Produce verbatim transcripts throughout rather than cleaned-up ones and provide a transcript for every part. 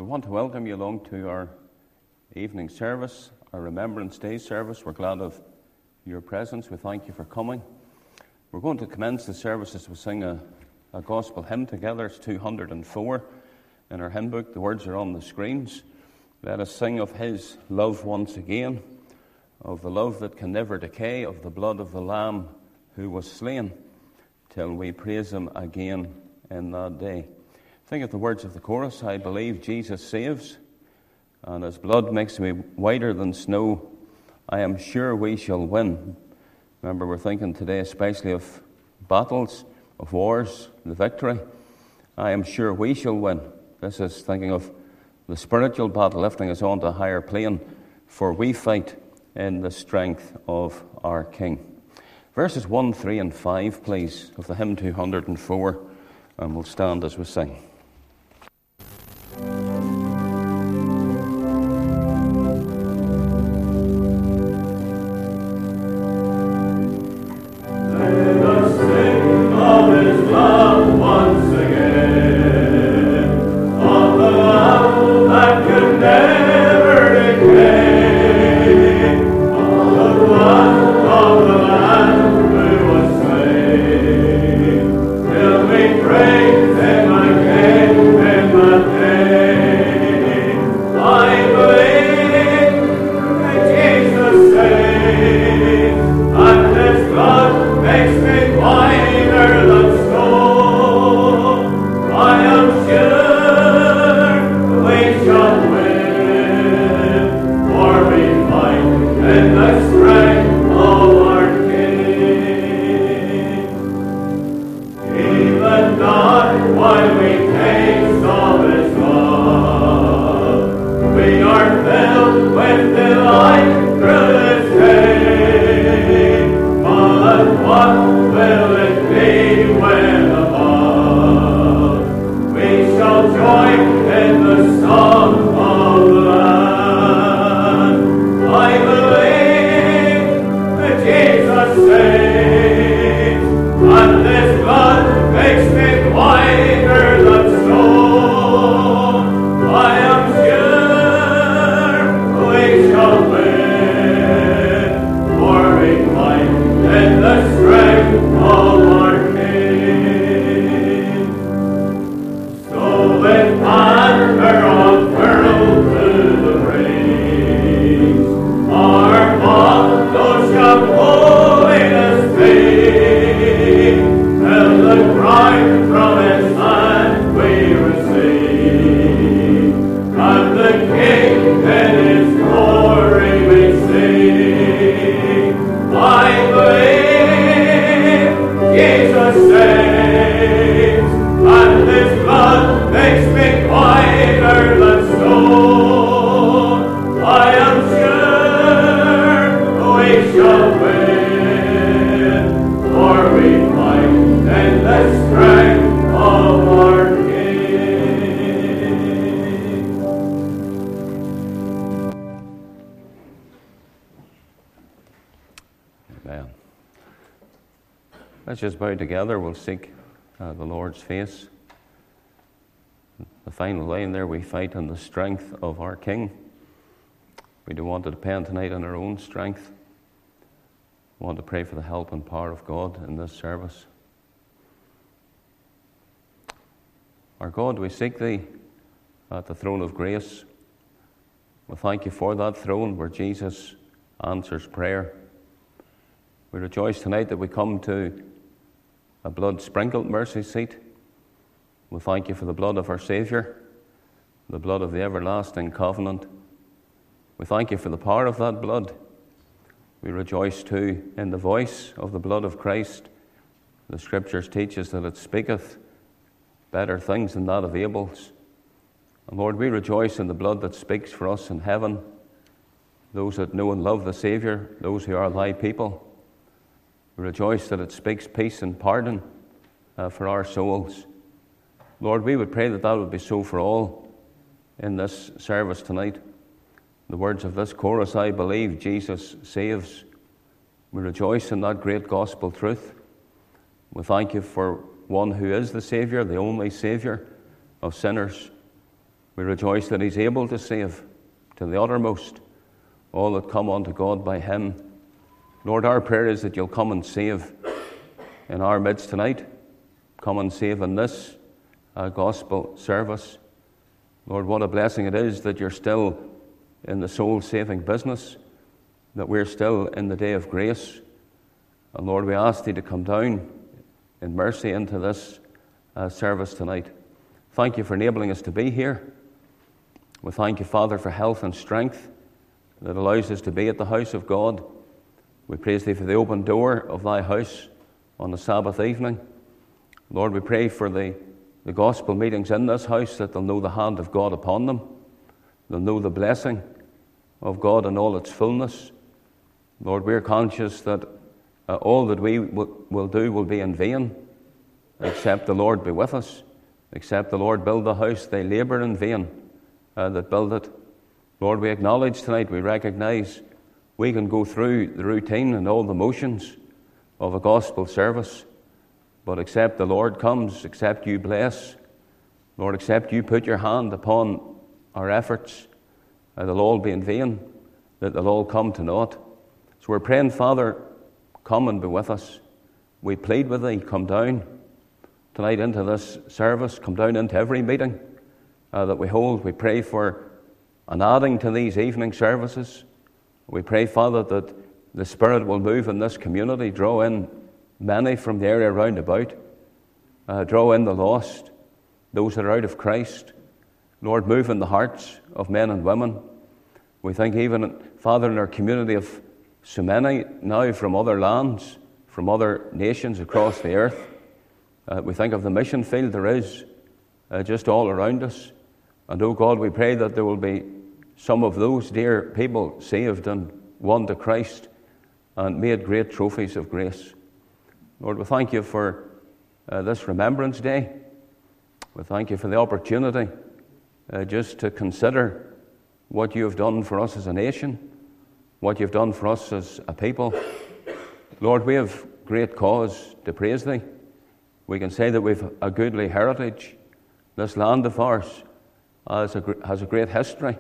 We want to welcome you along to our evening service, our Remembrance Day service. We're glad of your presence. We thank you for coming. We're going to commence the service as we sing a, a gospel hymn together. It's two hundred four in our hymn book. The words are on the screens. Let us sing of his love once again, of the love that can never decay, of the blood of the Lamb who was slain, till we praise him again in that day. Think of the words of the chorus. I believe Jesus saves, and his blood makes me whiter than snow. I am sure we shall win. Remember, we're thinking today especially of battles, of wars, the victory. I am sure we shall win. This is thinking of the spiritual battle, lifting us onto a higher plane, for we fight in the strength of our King. Verses one, three, and five, please, of the hymn two hundred four, and we'll stand as we sing. Let's just bow together. We'll seek uh, the Lord's face. The final line there, we fight in the strength of our King. We don't want to depend tonight on our own strength. We want to pray for the help and power of God in this service. Our God, we seek Thee at the throne of grace. We thank You for that throne where Jesus answers prayer. We rejoice tonight that we come to a blood-sprinkled mercy seat. We thank You for the blood of our Saviour, the blood of the everlasting covenant. We thank You for the power of that blood. We rejoice too in the voice of the blood of Christ. The Scriptures teach us that it speaketh better things than that of Abel's. And Lord, we rejoice in the blood that speaks for us in heaven, those that know and love the Saviour, those who are Thy people. We rejoice that it speaks peace and pardon uh, for our souls. Lord, we would pray that that would be so for all in this service tonight. The words of this chorus, I believe Jesus saves. We rejoice in that great gospel truth. We thank You for one who is the Saviour, the only Saviour of sinners. We We rejoice that he's able to save to the uttermost all that come unto God by him. Lord, our prayer is that you'll come and save in our midst tonight. Come and save in this uh, gospel service. Lord, what a blessing it is that you're still in the soul-saving business, that we're still in the day of grace. And Lord, we ask thee to come down in mercy into this uh, service tonight. Thank you for enabling us to be here. We thank you, Father, for health and strength that allows us to be at the house of God. We praise thee for the open door of thy house on the Sabbath evening. Lord, we pray for the, the gospel meetings in this house, that they'll know the hand of God upon them. They'll know the blessing of God in all its fullness. Lord, we're conscious that uh, all that we w- will do will be in vain, except the Lord be with us. Except the Lord build the house, they labour in vain uh, that build it. Lord, we acknowledge tonight, we recognize we can go through the routine and all the motions of a gospel service, but except the Lord comes, except you bless, Lord, except you put your hand upon our efforts, uh, they'll all be in vain, that they'll all come to naught. So we're praying, Father, come and be with us. We plead with thee, come down tonight into this service, come down into every meeting uh, that we hold. We pray for an adding to these evening services. We pray, Father, that the Spirit will move in this community, draw in many from the area round about, uh, draw in the lost, those that are out of Christ. Lord, move in the hearts of men and women. We think even, Father, in our community of so many now from other lands, from other nations across the earth. Uh, we think of the mission field there is uh, just all around us. And, oh God, we pray that there will be some of those dear people saved and won to Christ and made great trophies of grace. Lord, we thank you for uh, this Remembrance Day. We thank you for the opportunity uh, just to consider what you have done for us as a nation, what you've done for us as a people. Lord, we have great cause to praise thee. We can say that we've a goodly heritage. This land of ours has a, has a great history,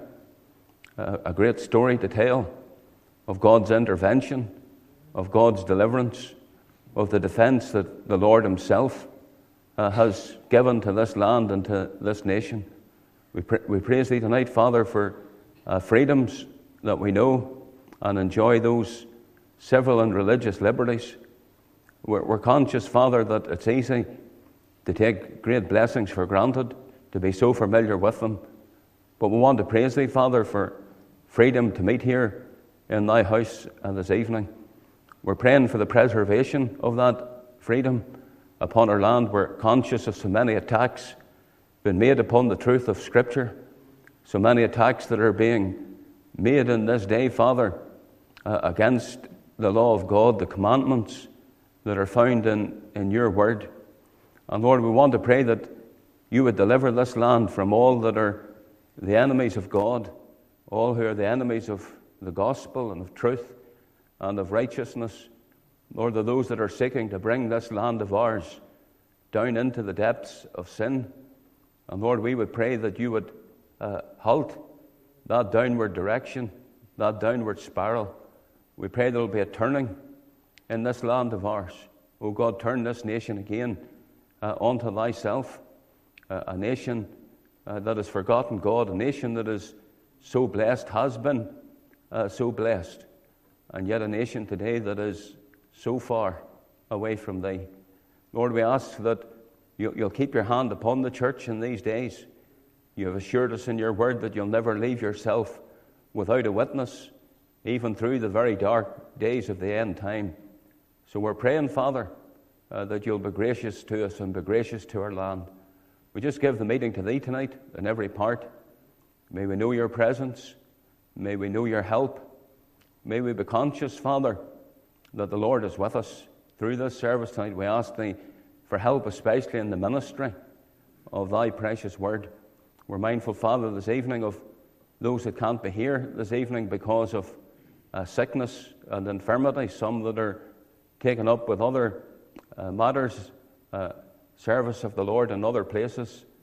a, a great story to tell of God's intervention, of God's deliverance, of the defense that the Lord himself uh, has given to this land and to this nation. We, pr- we praise thee tonight, Father, for uh, freedoms that we know and enjoy those civil and religious liberties. We're, we're conscious, Father, that it's easy to take great blessings for granted, to be so familiar with them. But we want to praise thee, Father, for freedom to meet here in thy house this evening. We're praying for the preservation of that freedom upon our land. We're conscious of so many attacks being made upon the truth of Scripture, so many attacks that are being made in this day, Father, uh, against the law of God, the commandments that are found in, in your word. And Lord, we want to pray that you would deliver this land from all that are the enemies of God, all who are the enemies of the gospel and of truth and of righteousness. Lord, that those that are seeking to bring this land of ours down into the depths of sin. And Lord, we would pray that you would uh, halt that downward direction, that downward spiral. We pray there will be a turning in this land of ours. Oh God, turn this nation again uh, unto thyself, uh, a nation uh, that has forgotten God, a nation that is so blessed, has been uh, so blessed, and yet a nation today that is so far away from thee. Lord, we ask that you, you'll keep your hand upon the church in these days. You have assured us in your word that you'll never leave yourself without a witness, even through the very dark days of the end time. So we're praying, Father, uh, that you'll be gracious to us and be gracious to our land. We just give the meeting to thee tonight in every part. May we know your presence. May we know your help. May we be conscious, Father, that the Lord is with us. Through this service tonight, we ask thee for help, especially in the ministry of thy precious word. We're mindful, Father, this evening of those that can't be here this evening because of uh, sickness and infirmity, some that are taken up with other uh, matters, uh, service of the Lord in other places.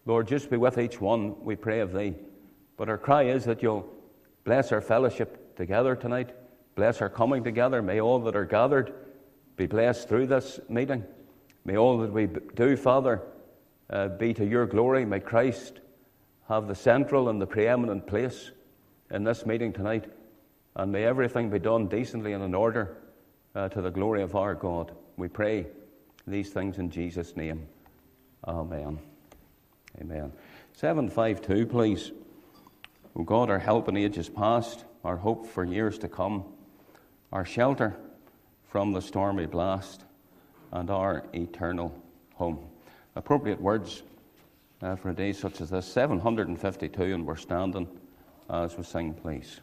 Lord, just be with each one, we pray of thee. But our cry is that you'll bless our fellowship together tonight. Bless our coming together. May all that are gathered be blessed through this meeting. May all that we do, Father, uh, be to your glory. May Christ have the central and the preeminent place in this meeting tonight. And may everything be done decently and in order uh, to the glory of our God. We pray these things in Jesus' name. Amen. Amen. seven fifty-two, please. O God, our help in ages past, our hope for years to come, our shelter from the stormy blast, and our eternal home. Appropriate words uh, for a day such as this. seven fifty-two, and we're standing as we sing, please.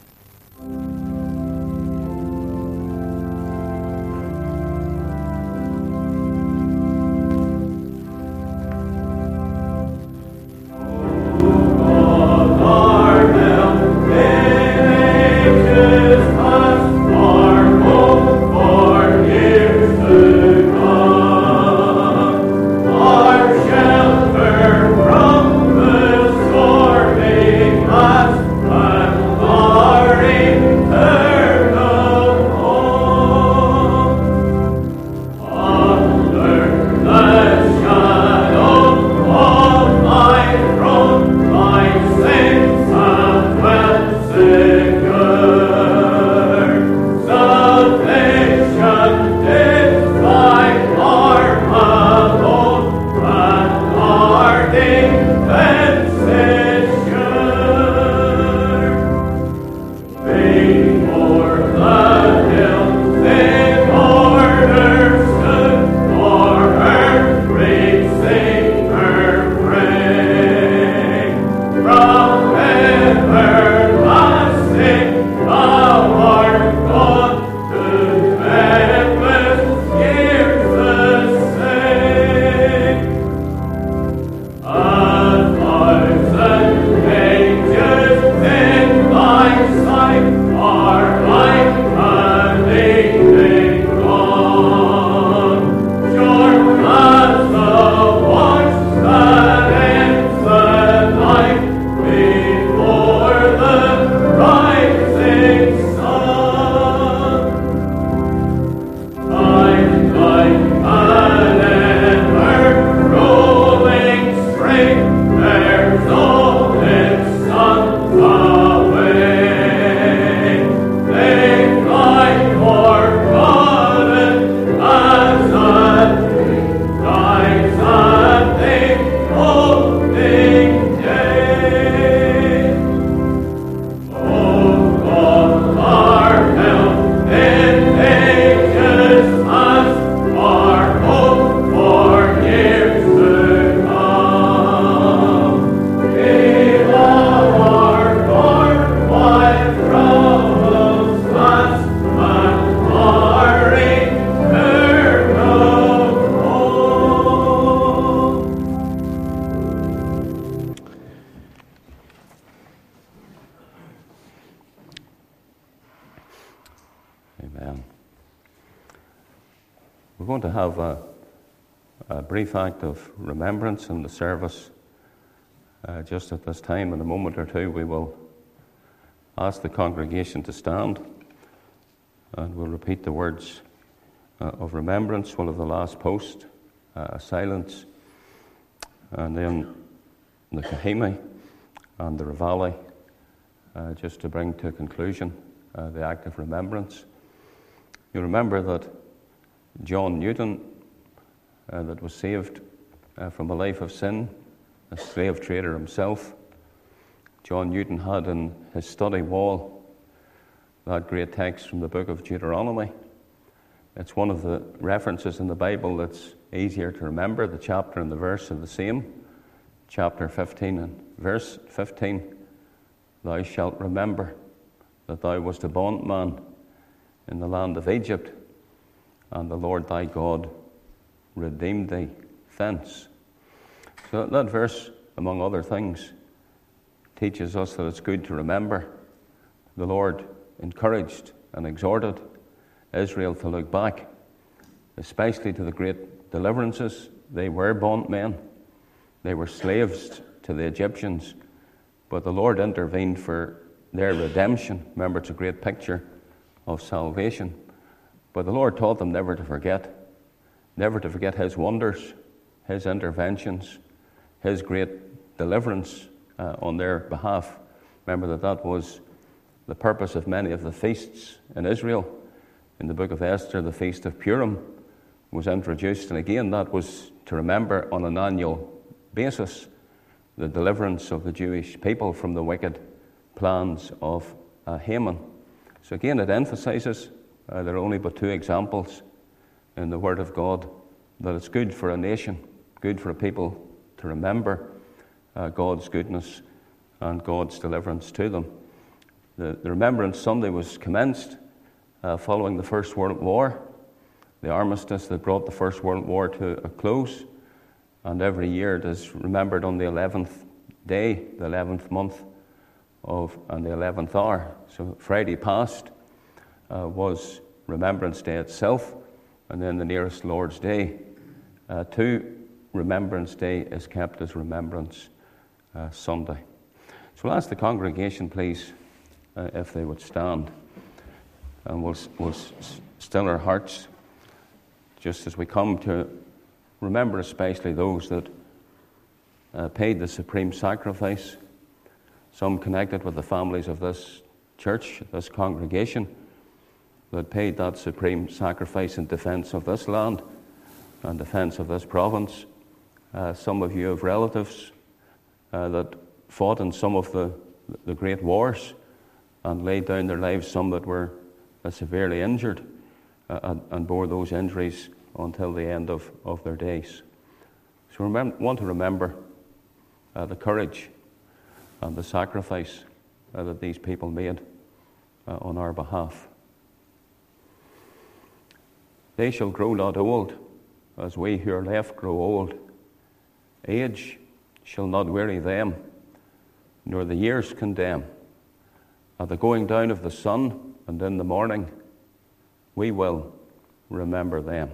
We're going to have a, a brief act of remembrance in the service. Uh, just at this time, in a moment or two, we will ask the congregation to stand, and we'll repeat the words uh, of remembrance. We'll have the last post, uh, silence, and then the Kahimi and the Reveille, uh, just to bring to a conclusion uh, the act of remembrance. You remember that John Newton, uh, that was saved uh, from a life of sin, a slave trader himself. John Newton had in his study wall that great text from the book of Deuteronomy. It's one of the references in the Bible that's easier to remember. The chapter and the verse are the same. Chapter fifteen and verse fifteen. Thou shalt remember that thou wast a bondman in the land of Egypt, and the Lord thy God redeemed thee thence. So that verse, among other things, teaches us that it's good to remember. The Lord encouraged and exhorted Israel to look back, especially to the great deliverances. They were bondmen, They were slaves to the Egyptians, but the Lord intervened for their redemption. Remember, it's a great picture of salvation. But the Lord taught them never to forget, never to forget His wonders, His interventions, His great deliverance uh, on their behalf. Remember that that was the purpose of many of the feasts in Israel. In the book of Esther, the Feast of Purim was introduced, and again that was to remember on an annual basis the deliverance of the Jewish people from the wicked plans of uh, Haman. So again, it emphasizes, uh, there are only but two examples in the Word of God, that it's good for a nation, good for a people to remember uh, God's goodness and God's deliverance to them. The, the Remembrance Sunday was commenced uh, following the First World War, the armistice that brought the First World War to a close, and every year it is remembered on the eleventh day, the eleventh month of, and the eleventh hour. So Friday past uh, was Remembrance Day itself, and then the nearest Lord's Day uh, to Remembrance Day is kept as Remembrance uh, Sunday. So we'll ask the congregation, please, uh, if they would stand, and we'll, we'll still our hearts just as we come to remember especially those that uh, paid the supreme sacrifice, some connected with the families of this church, this congregation, that paid that supreme sacrifice in defense of this land and defense of this province. Uh, some of you have relatives uh, that fought in some of the, the great wars and laid down their lives, some that were uh, severely injured uh, and, and bore those injuries until the end of, of their days. So we want to remember uh, the courage and the sacrifice uh, that these people made uh, on our behalf. They shall grow not old, as we who are left grow old. Age shall not weary them, nor the years condemn. At the going down of the sun and in the morning, we will remember them.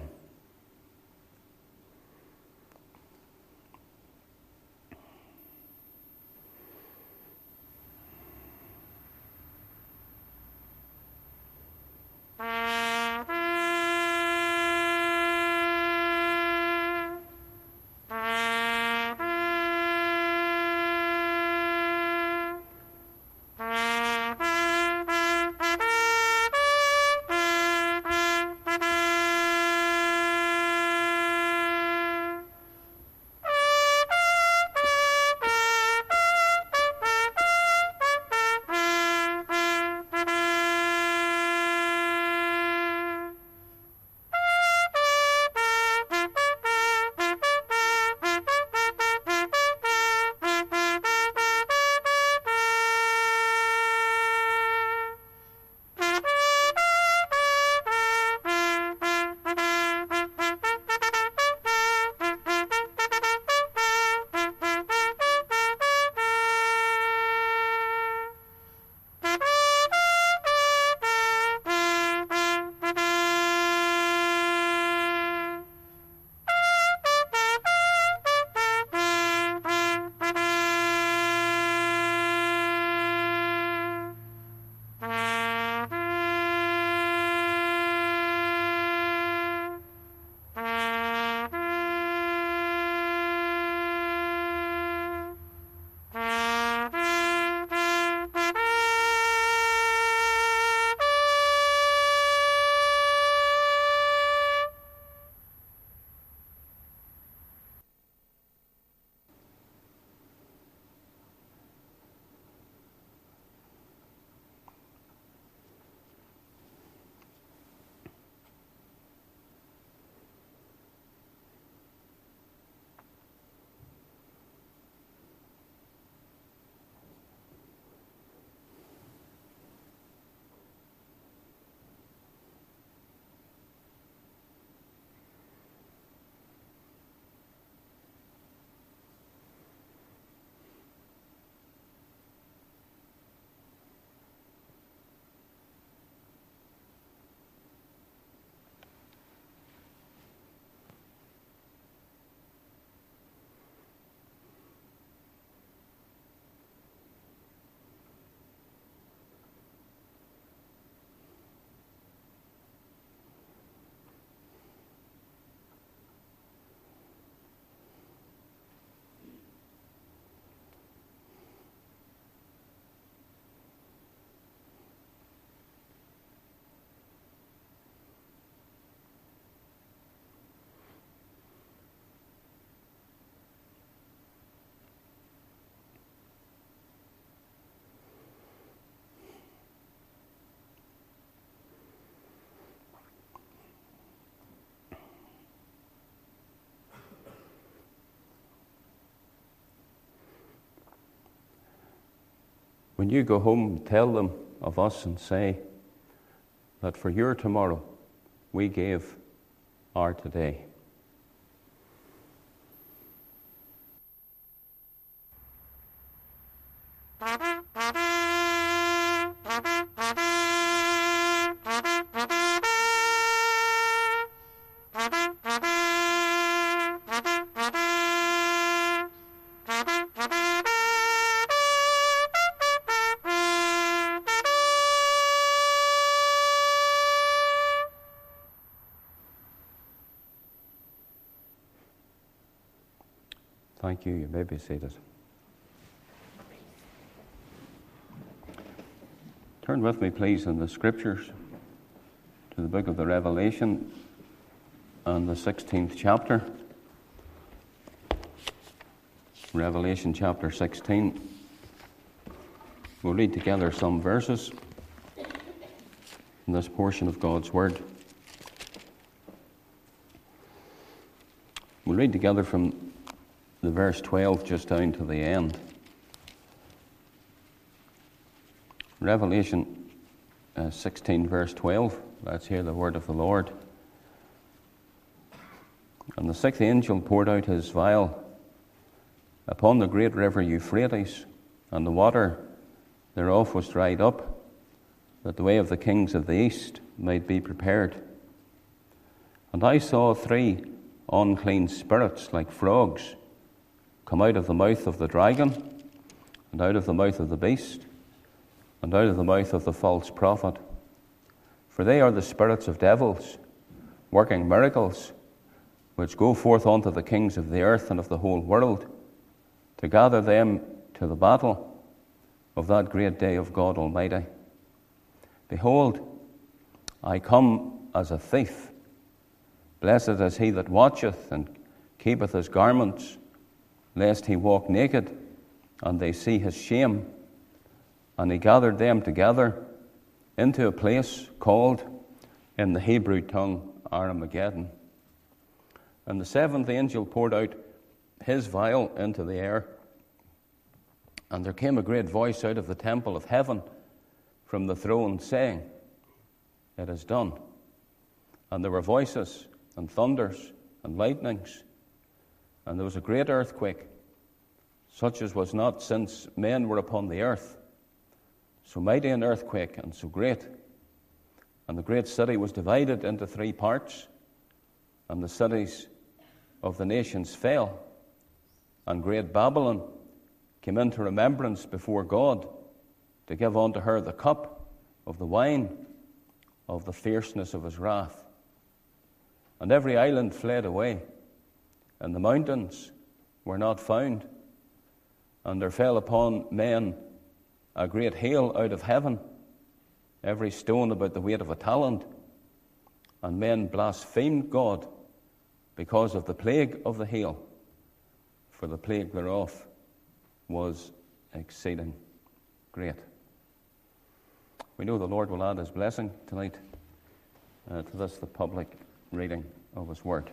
When you go home, tell them of us and say that for your tomorrow, we gave our today. Thank you. You may be seated. Turn with me, please, in the Scriptures to the book of the Revelation and the sixteenth chapter. Revelation chapter sixteen. We'll read together some verses in this portion of God's Word. We'll read together from the verse twelve just down to the end. Revelation uh, sixteen, verse twelve. Let's hear the word of the Lord. And the sixth angel poured out his vial upon the great river Euphrates, and the water thereof was dried up, that the way of the kings of the east might be prepared. And I saw three unclean spirits like frogs come out of the mouth of the dragon, and out of the mouth of the beast, and out of the mouth of the false prophet. For they are the spirits of devils, working miracles, which go forth unto the kings of the earth and of the whole world, to gather them to the battle of that great day of God Almighty. Behold, I come as a thief. Blessed is he that watcheth and keepeth his garments, lest he walk naked, and they see his shame. And he gathered them together into a place called, in the Hebrew tongue, Armageddon. And the seventh angel poured out his vial into the air, and there came a great voice out of the temple of heaven from the throne, saying, It is done. And there were voices, and thunders, and lightnings, and there was a great earthquake, such as was not since men were upon the earth. So mighty an earthquake, and so great. And the great city was divided into three parts, and the cities of the nations fell. And great Babylon came into remembrance before God, to give unto her the cup of the wine of the fierceness of his wrath. And every island fled away, and the mountains were not found. And there fell upon men a great hail out of heaven, every stone about the weight of a talent. And men blasphemed God because of the plague of the hail, for the plague thereof was exceeding great. We know the Lord will add his blessing tonight uh, to this, the public reading of his word.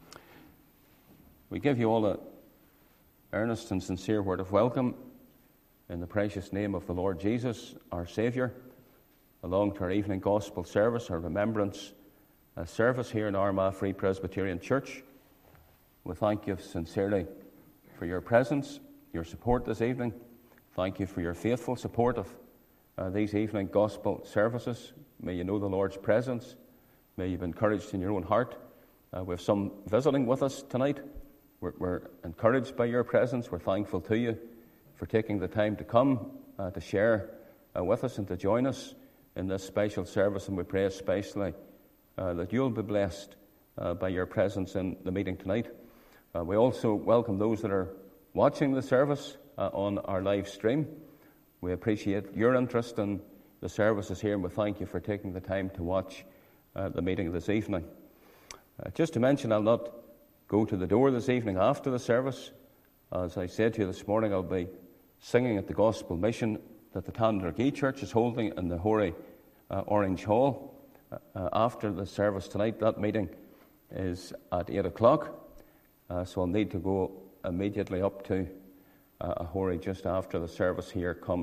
We give you all a earnest and sincere word of welcome in the precious name of the Lord Jesus, our Saviour, along to our evening gospel service, our remembrance uh, service here in Armagh Free Presbyterian Church. We thank you sincerely for your presence, your support this evening. Thank you for your faithful support of uh, these evening gospel services. May you know the Lord's presence. May you be encouraged in your own heart. Uh, we have some visiting with us tonight. We're, we're encouraged by your presence. We're thankful to you for taking the time to come uh, to share uh, with us and to join us in this special service. And we pray especially uh, that you'll be blessed uh, by your presence in the meeting tonight. Uh, we also welcome those that are watching the service uh, on our live stream. We appreciate your interest in the services here, and we thank you for taking the time to watch uh, the meeting this evening. Uh, just to mention, I'll not go to the door this evening after the service. As I said to you this morning, I'll be singing at the Gospel Mission that the Tandragee Church is holding in the Horry uh, Orange Hall uh, after the service tonight. That meeting is at eight o'clock, uh, so I'll need to go immediately up to uh, Horry just after the service here comes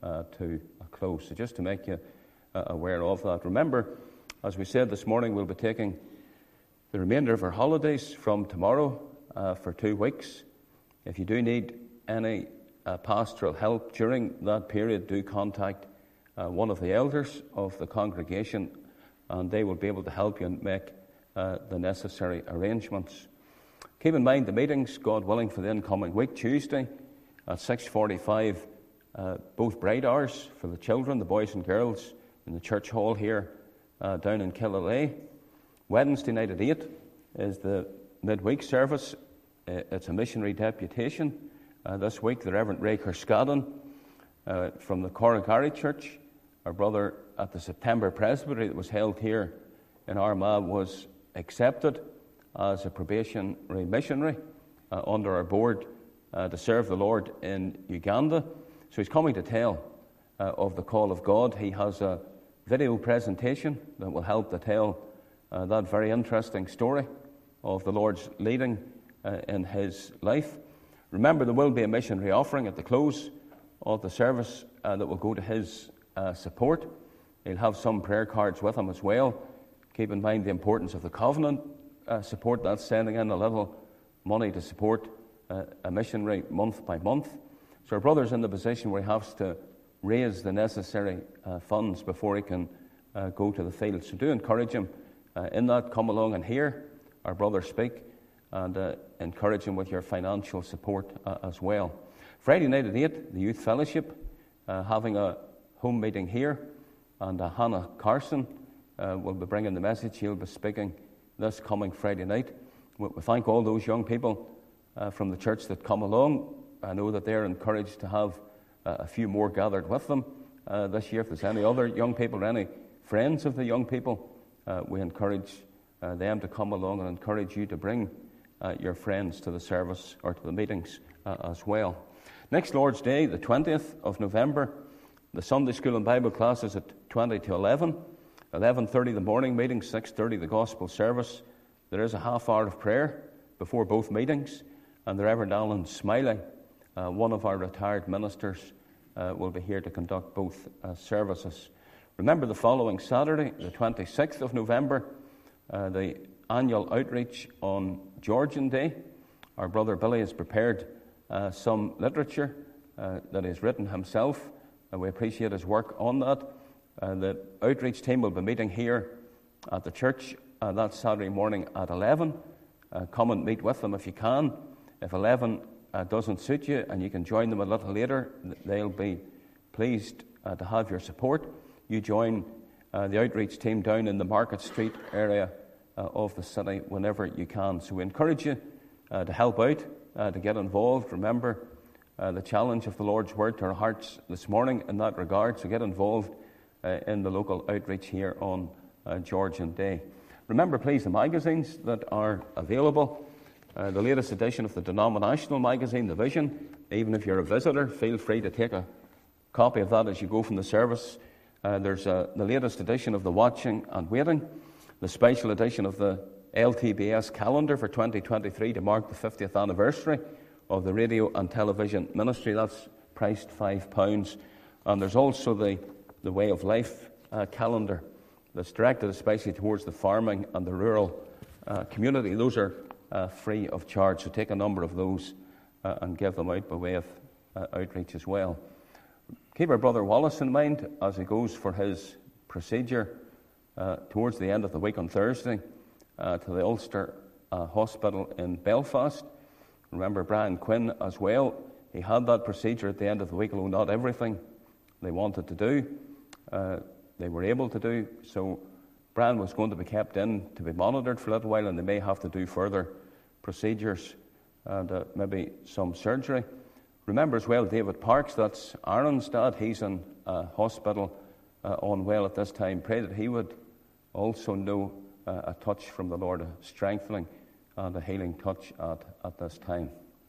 uh, to a close. So just to make you uh, aware of that. Remember, as we said this morning, we'll be taking the remainder of our holidays from tomorrow uh, for two weeks. If you do need any uh, pastoral help during that period, do contact uh, one of the elders of the congregation, and they will be able to help you and make uh, the necessary arrangements. Keep in mind the meetings, God willing, for the incoming week. Tuesday at six forty-five, uh, both bright hours for the children, the boys and girls, in the church hall here uh, down in Killalay. Wednesday night at eight is the midweek service. Uh, it's a missionary deputation. Uh, this week, the Reverend Ray Kerskaden uh, from the Corrigary Church, our brother at the September Presbytery that was held here in Armagh, was accepted as a probationary missionary uh, under our board uh, to serve the Lord in Uganda. So he's coming to tell uh, of the call of God. He has a video presentation that will help to tell uh, that very interesting story of the Lord's leading uh, in his life. Remember, there will be a missionary offering at the close of the service uh, that will go to his uh, support. He'll have some prayer cards with him as well. Keep in mind the importance of the covenant uh, support. That's sending in a little money to support uh, a missionary month by month. So our brother's in the position where he has to raise the necessary uh, funds before he can uh, go to the field. So do encourage him uh, in that. Come along and hear our brother speak, and uh, encourage him with your financial support uh, as well. Friday night at eight, the Youth Fellowship, uh, having a home meeting here, and uh, Hannah Carson uh, will be bringing the message. She'll be speaking this coming Friday night. We, we thank all those young people uh, from the church that come along. I know that they're encouraged to have uh, a few more gathered with them uh, this year. If there's any other young people or any friends of the young people, uh, we encourage uh, them to come along, and encourage you to bring uh, your friends to the service or to the meetings uh, as well. Next Lord's Day, the twentieth of November, the Sunday School and Bible classes at twenty to eleven. eleven thirty the morning meeting, six thirty the gospel service. There is a half hour of prayer before both meetings, and the Reverend Alan Smiley, uh, one of our retired ministers, uh, will be here to conduct both uh, services. Remember, the following Saturday, the twenty-sixth of November, uh, the annual outreach on Georgian Day. Our brother Billy has prepared uh, some literature uh, that he's written himself, and we appreciate his work on that. Uh, the outreach team will be meeting here at the church uh, that Saturday morning at eleven. Uh, come and meet with them if you can. If eleven uh, doesn't suit you and you can join them a little later, they'll be pleased uh, to have your support. You join uh, the outreach team down in the Market Street area uh, of the city whenever you can. So we encourage you uh, to help out, uh, to get involved. Remember uh, the challenge of the Lord's Word to our hearts this morning in that regard. So get involved uh, in the local outreach here on uh, Georgian Day. Remember, please, the magazines that are available. Uh, the latest edition of the denominational magazine, The Vision. Even if you're a visitor, feel free to take a copy of that as you go from the service. Uh, there's uh, the latest edition of The Watching and Waiting, the special edition of the L T B S calendar for twenty twenty-three to mark the fiftieth anniversary of the radio and television ministry. That's priced five pounds. And there's also the, the Way of Life uh, calendar that's directed especially towards the farming and the rural uh, community. Those are uh, free of charge, so take a number of those uh, and give them out by way of uh, outreach as well. Keep our brother Wallace in mind as he goes for his procedure uh, towards the end of the week on Thursday uh, to the Ulster uh, Hospital in Belfast. Remember Brian Quinn as well. He had that procedure at the end of the week, although not everything they wanted to do, uh, they were able to do. So Brian was going to be kept in to be monitored for a little while, and they may have to do further procedures and uh, maybe some surgery. Remember as well David Parks, that's Aaron's dad. He's in uh, hospital uh, unwell at this time. Pray that he would also know uh, a touch from the Lord, a strengthening and a healing touch at, at this time.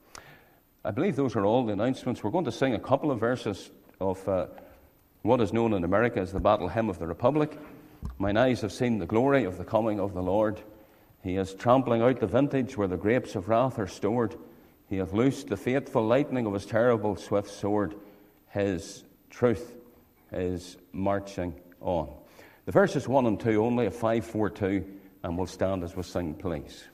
I believe those are all the announcements. We're going to sing a couple of verses of uh, what is known in America as the Battle Hymn of the Republic. Mine eyes have seen the glory of the coming of the Lord. He is trampling out the vintage where the grapes of wrath are stored. He hath loosed the fateful lightning of his terrible swift sword. His truth is marching on. The verses one and two only, a five four two, and we'll stand as we sing, please.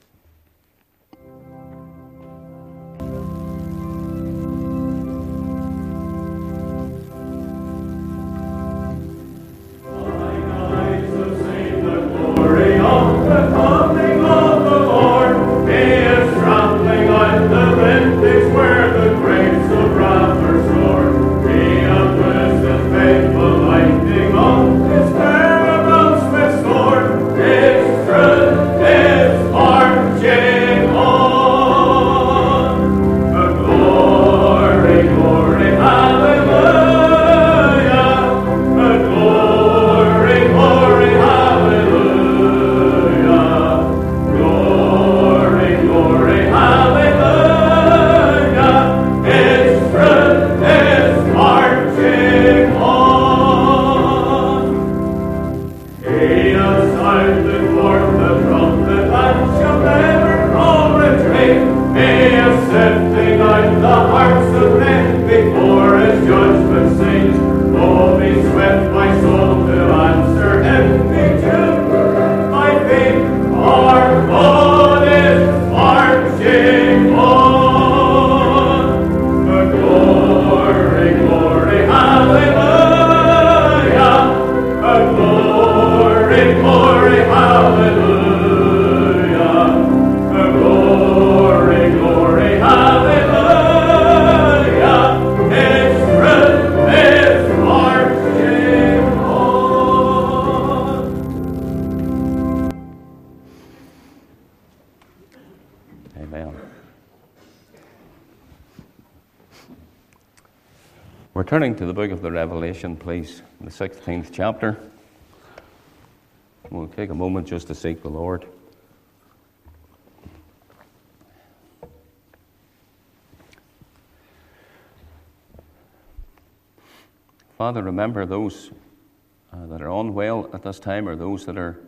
We're turning to the book of the Revelation, please, the sixteenth chapter. We'll take a moment just to seek the Lord. Father, remember those uh, that are unwell at this time, or those that are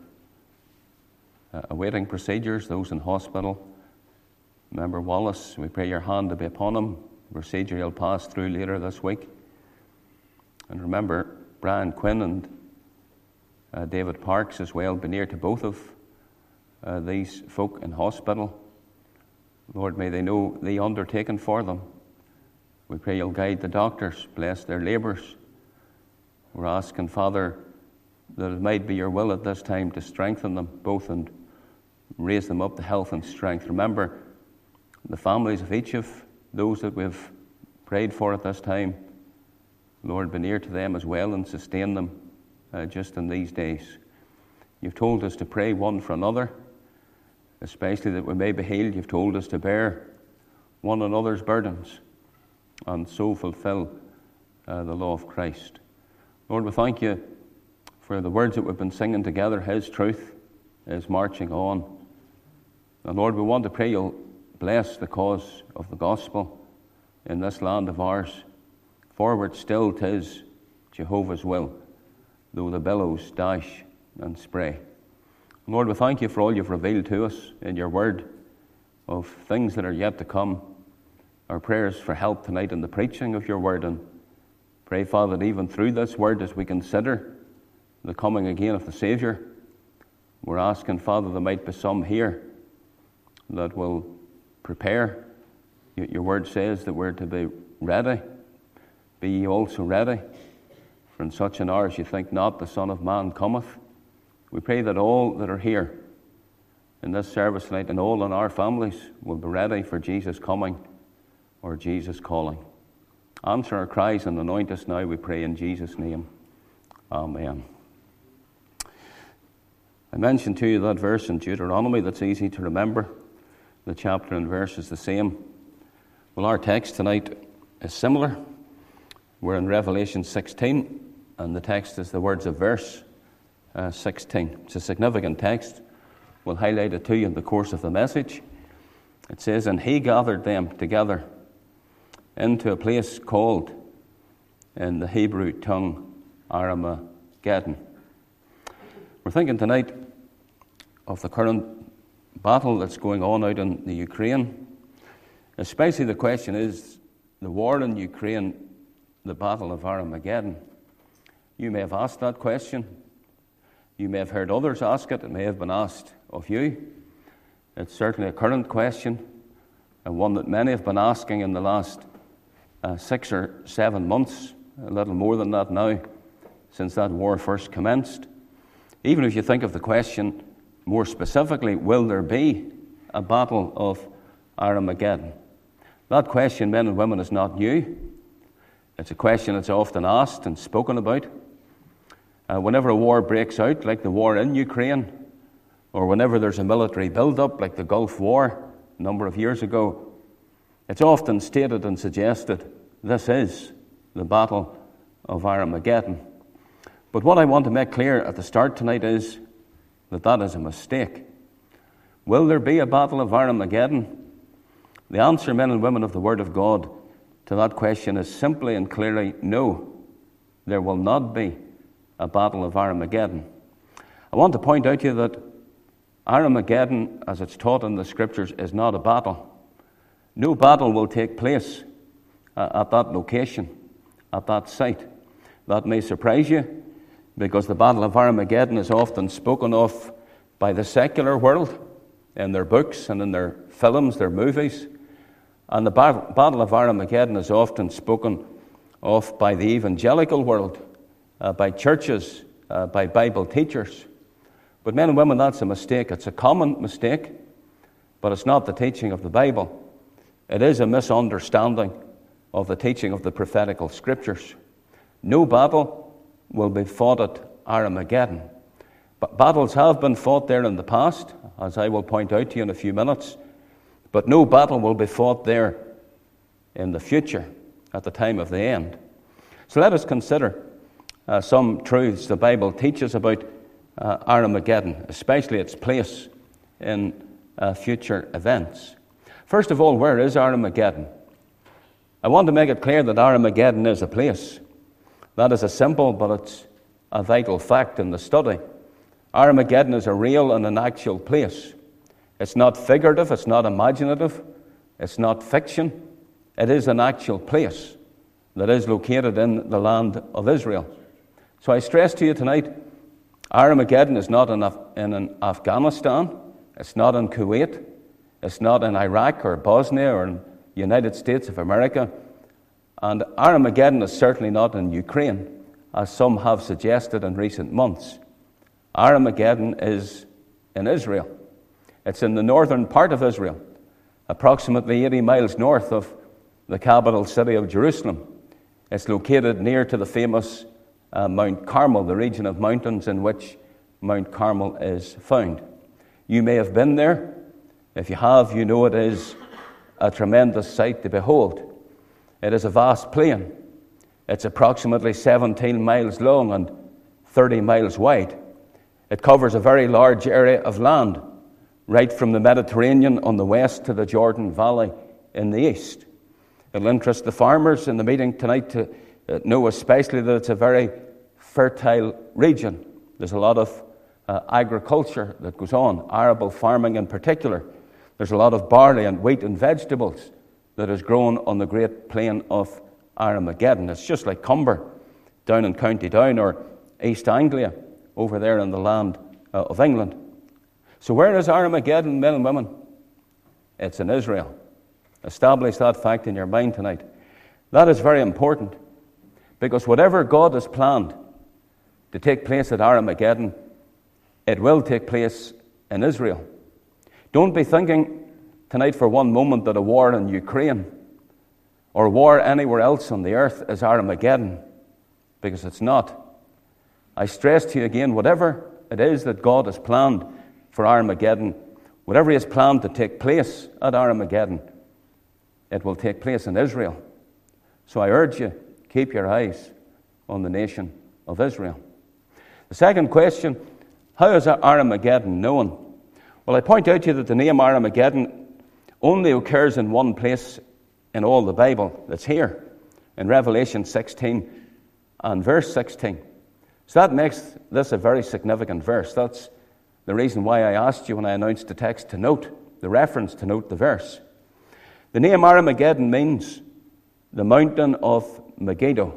uh, awaiting procedures, those in hospital. Remember Wallace, we pray your hand to be upon him. Procedure he'll pass through later this week. And remember Brian Quinn and uh, David Parks as well. Be near to both of uh, these folk in hospital. Lord, may they know the undertaking for them. We pray you'll guide the doctors, bless their labours. We're asking, Father, that it might be your will at this time to strengthen them both and raise them up to health and strength. Remember the families of each of those that we've prayed for at this time. Lord, be near to them as well and sustain them uh, just in these days. You've told us to pray one for another, especially that we may be healed. You've told us to bear one another's burdens and so fulfill uh, the law of Christ. Lord, we thank you for the words that we've been singing together. His truth is marching on. And Lord, we want to pray you'll bless the cause of the gospel in this land of ours. Forward still 'tis Jehovah's will, though the billows dash and spray. Lord, we thank you for all you've revealed to us in your word of things that are yet to come. Our prayers for help tonight in the preaching of your word, and pray, Father, that even through this word, as we consider the coming again of the Saviour, we're asking, Father, there might be some here that will prepare. Your word says that we're to be ready. Be ye also ready, for in such an hour as you think not, the Son of Man cometh. We pray that all that are here in this service tonight and all in our families will be ready for Jesus coming or Jesus calling. Answer our cries and anoint us now, we pray in Jesus' name. Amen. I mentioned to you that verse in Deuteronomy that's easy to remember. The chapter and verse is the same. Well, our text tonight is similar. We're in Revelation sixteen, and the text is the words of verse uh, sixteen. It's a significant text. We'll highlight it to you in the course of the message. It says, "And he gathered them together into a place called, in the Hebrew tongue, Armageddon." We're thinking tonight of the current battle that's going on out in the Ukraine. Especially the question is, the war in Ukraine the Battle of Armageddon? You may have asked that question. You may have heard others ask it. It may have been asked of you. It's certainly a current question, and one that many have been asking in the last uh, six or seven months, a little more than that now, since that war first commenced. Even if you think of the question more specifically, will there be a battle of Armageddon? That question, men and women, is not new. It's a question that's often asked and spoken about. Uh, whenever a war breaks out, like the war in Ukraine, or whenever there's a military build-up, like the Gulf War a number of years ago, it's often stated and suggested this is the Battle of Armageddon. But what I want to make clear at the start tonight is that that is a mistake. Will there be a Battle of Armageddon? The answer, men and women of the Word of God, to that question is simply and clearly no. There will not be a Battle of Armageddon. I want to point out to you that Armageddon, as it's taught in the Scriptures, is not a battle. No battle will take place uh, at that location, at that site. That may surprise you, because the Battle of Armageddon is often spoken of by the secular world in their books and in their films, their movies. And the Battle of Armageddon is often spoken of by the evangelical world, uh, by churches, uh, by Bible teachers. But men and women, that's a mistake. It's a common mistake, but it's not the teaching of the Bible. It is a misunderstanding of the teaching of the prophetical Scriptures. No battle will be fought at Armageddon. But battles have been fought there in the past, as I will point out to you in a few minutes. But no battle will be fought there in the future, at the time of the end. So let us consider uh, some truths the Bible teaches about uh, Armageddon, especially its place in uh, future events. First of all, where is Armageddon? I want to make it clear that Armageddon is a place. That is a simple, but it's a vital fact in the study. Armageddon is a real and an actual place. It's not figurative, it's not imaginative, it's not fiction. It is an actual place that is located in the land of Israel. So I stress to you tonight, Armageddon is not in, Af- in Afghanistan, it's not in Kuwait, it's not in Iraq or Bosnia or in the United States of America, and Armageddon is certainly not in Ukraine, as some have suggested in recent months. Armageddon is in Israel. It's in the northern part of Israel, approximately eighty miles north of the capital city of Jerusalem. It's located near to the famous uh, Mount Carmel, the region of mountains in which Mount Carmel is found. You may have been there. If you have, you know it is a tremendous sight to behold. It is a vast plain. It's approximately seventeen miles long and thirty miles wide. It covers a very large area of land, right from the Mediterranean on the west to the Jordan Valley in the east. It'll interest the farmers in the meeting tonight to know especially that it's a very fertile region. There's a lot of uh, agriculture that goes on, arable farming in particular. There's a lot of barley and wheat and vegetables that is grown on the great plain of Armageddon. It's just like Cumber down in County Down or East Anglia over there in the land uh, of England. So where is Armageddon, men and women? It's in Israel. Establish that fact in your mind tonight. That is very important, because whatever God has planned to take place at Armageddon, it will take place in Israel. Don't be thinking tonight for one moment that a war in Ukraine or war anywhere else on the earth is Armageddon, because it's not. I stress to you again, whatever it is that God has planned for Armageddon, whatever He has planned to take place at Armageddon, it will take place in Israel. So I urge you, keep your eyes on the nation of Israel. The second question, how is Armageddon known? Well, I point out to you that the name Armageddon only occurs in one place in all the Bible. That's here, in Revelation sixteen and verse sixteen. So that makes this a very significant verse. That's the reason why I asked you when I announced the text to note the reference, to note the verse. The name Armageddon means the mountain of Megiddo.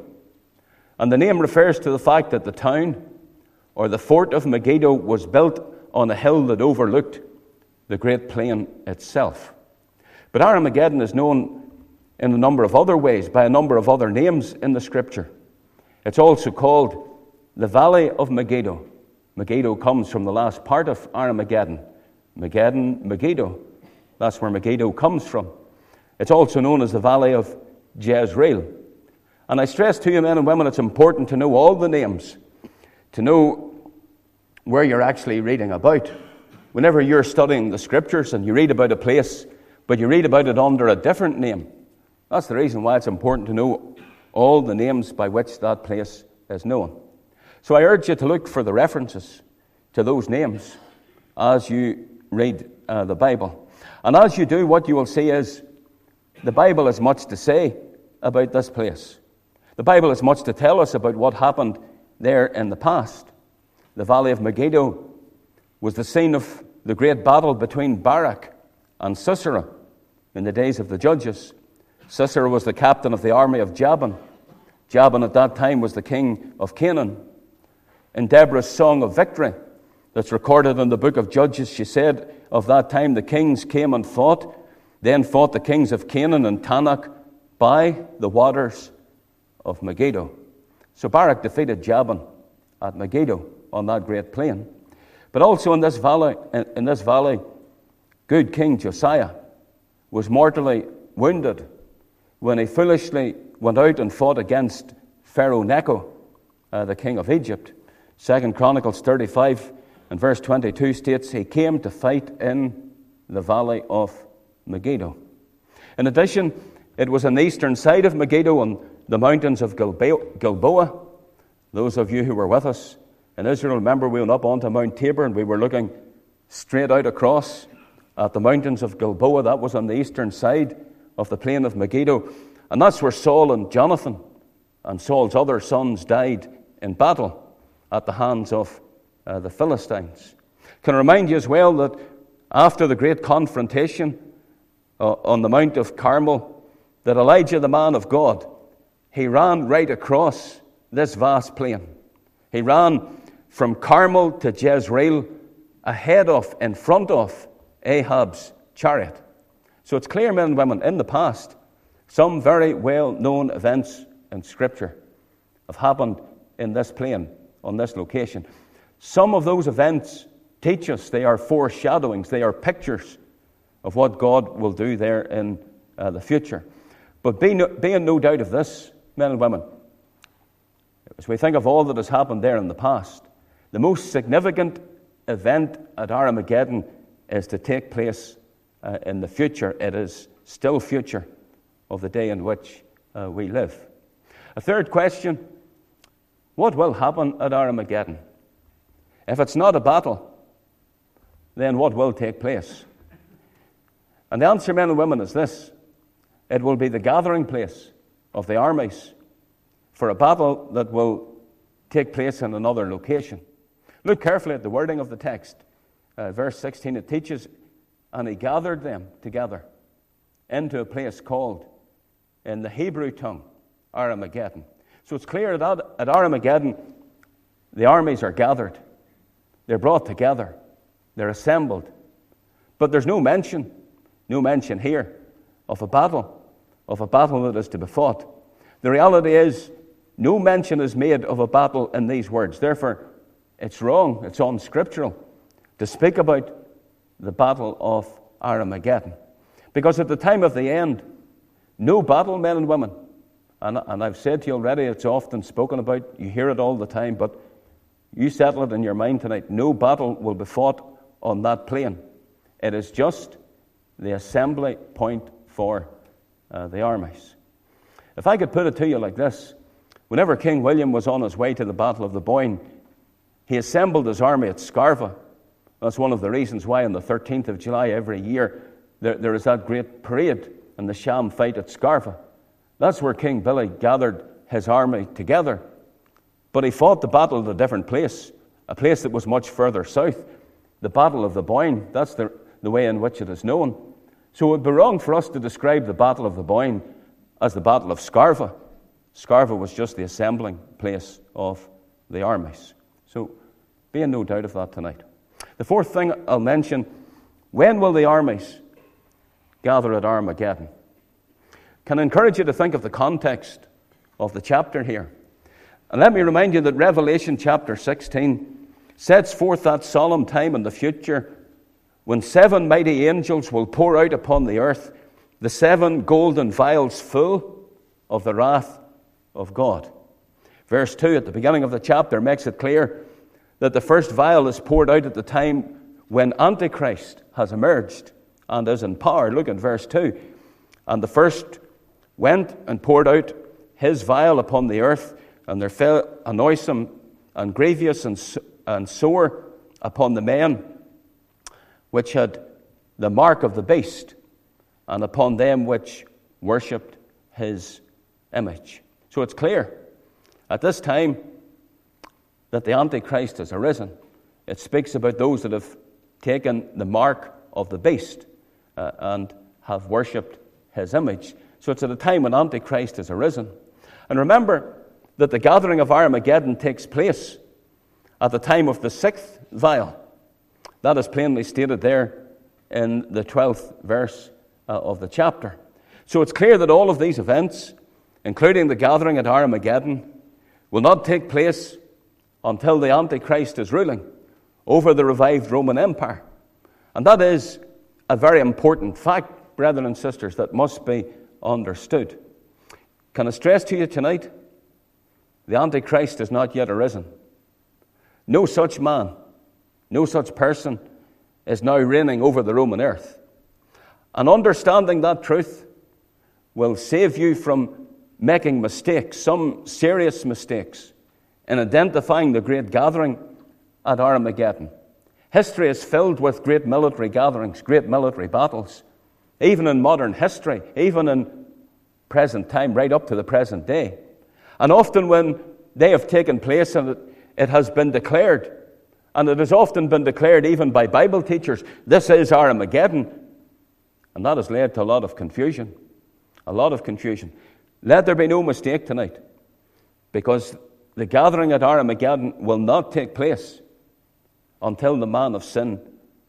And the name refers to the fact that the town, or the fort of Megiddo, was built on a hill that overlooked the great plain itself. But Armageddon is known in a number of other ways, by a number of other names in the Scripture. It's also called the Valley of Megiddo. Megiddo comes from the last part of Armageddon. Megiddo, Megiddo. That's where Megiddo comes from. It's also known as the Valley of Jezreel. And I stress to you, men and women, it's important to know all the names, to know where you're actually reading about. Whenever you're studying the Scriptures and you read about a place, but you read about it under a different name, that's the reason why it's important to know all the names by which that place is known. So I urge you to look for the references to those names as you read uh, the Bible. And as you do, what you will see is the Bible has much to say about this place. The Bible has much to tell us about what happened there in the past. The Valley of Megiddo was the scene of the great battle between Barak and Sisera in the days of the Judges. Sisera was the captain of the army of Jabin. Jabin at that time was the king of Canaan. In Deborah's song of victory that's recorded in the book of Judges, she said, of that time the kings came and fought. Then fought the kings of Canaan and Tanakh by the waters of Megiddo. So Barak defeated Jabin at Megiddo on that great plain. But also in this valley, in this valley, good King Josiah was mortally wounded when he foolishly went out and fought against Pharaoh Necho, uh, the king of Egypt. Second Chronicles thirty-five and verse twenty-two states, he came to fight in the valley of Megiddo. In addition, it was on the eastern side of Megiddo on the mountains of Gilboa. Those of you who were with us in Israel, remember we went up onto Mount Tabor and we were looking straight out across at the mountains of Gilboa. That was on the eastern side of the plain of Megiddo. And that's where Saul and Jonathan and Saul's other sons died in battle at the hands of uh, the Philistines. Can I remind you as well that after the great confrontation uh, on the Mount of Carmel, that Elijah, the man of God, he ran right across this vast plain. He ran from Carmel to Jezreel, ahead of, in front of Ahab's chariot. So it's clear, men and women, in the past, some very well-known events in Scripture have happened in this plain, on this location. Some of those events teach us, they are foreshadowings, they are pictures of what God will do there in uh, the future. But be, no, be in no doubt of this, men and women, as we think of all that has happened there in the past, the most significant event at Armageddon is to take place uh, in the future. It is still future of the day in which uh, we live. A third question, what will happen at Armageddon? If it's not a battle, then what will take place? And the answer, men and women, is this. It will be the gathering place of the armies for a battle that will take place in another location. Look carefully at the wording of the text. Uh, verse sixteen, it teaches, and he gathered them together into a place called, in the Hebrew tongue, Armageddon. So it's clear that at Armageddon, the armies are gathered. They're brought together. They're assembled. But there's no mention, no mention here of a battle, of a battle that is to be fought. The reality is, no mention is made of a battle in these words. Therefore, it's wrong, it's unscriptural to speak about the battle of Armageddon. Because at the time of the end, no battle, men and women, and, and I've said to you already, it's often spoken about, you hear it all the time, but you settle it in your mind tonight, no battle will be fought on that plain. It is just the assembly point for uh, the armies. If I could put it to you like this, whenever King William was on his way to the Battle of the Boyne, he assembled his army at Scarva. That's one of the reasons why on the thirteenth of July every year there, there is that great parade and the sham fight at Scarva. That's where King Billy gathered his army together. But he fought the battle at a different place, a place that was much further south. The Battle of the Boyne, that's the, the way in which it is known. So it would be wrong for us to describe the Battle of the Boyne as the Battle of Scarva. Scarva was just the assembling place of the armies. So be in no doubt of that tonight. The fourth thing I'll mention, when will the armies gather at Armageddon? Can I encourage you to think of the context of the chapter here? And let me remind you that Revelation chapter sixteen sets forth that solemn time in the future when seven mighty angels will pour out upon the earth the seven golden vials full of the wrath of God. Verse two at the beginning of the chapter makes it clear that the first vial is poured out at the time when Antichrist has emerged and is in power. Look at verse two. And the first went and poured out his vial upon the earth, and there fell a noisome and grievous and, and sore upon the men which had the mark of the beast, and upon them which worshipped his image. So it's clear at this time that the Antichrist has arisen. It speaks about those that have taken the mark of the beast uh, and have worshipped his image. So it's at a time when Antichrist has arisen. And remember that the gathering of Armageddon takes place at the time of the sixth vial. That is plainly stated there in the twelfth verse uh, of the chapter. So it's clear that all of these events, including the gathering at Armageddon, will not take place until the Antichrist is ruling over the revived Roman Empire. And that is a very important fact, brethren and sisters, that must be understood. Can I stress to you tonight, the Antichrist has not yet arisen. No such man, no such person is now reigning over the Roman earth. And understanding that truth will save you from making mistakes, some serious mistakes, in identifying the great gathering at Armageddon. History is filled with great military gatherings, great military battles. Even in modern history, even in present time, right up to the present day. And often when they have taken place and it, it has been declared, and it has often been declared even by Bible teachers, this is Armageddon. And that has led to a lot of confusion. A lot of confusion. Let there be no mistake tonight, because the gathering at Armageddon will not take place until the man of sin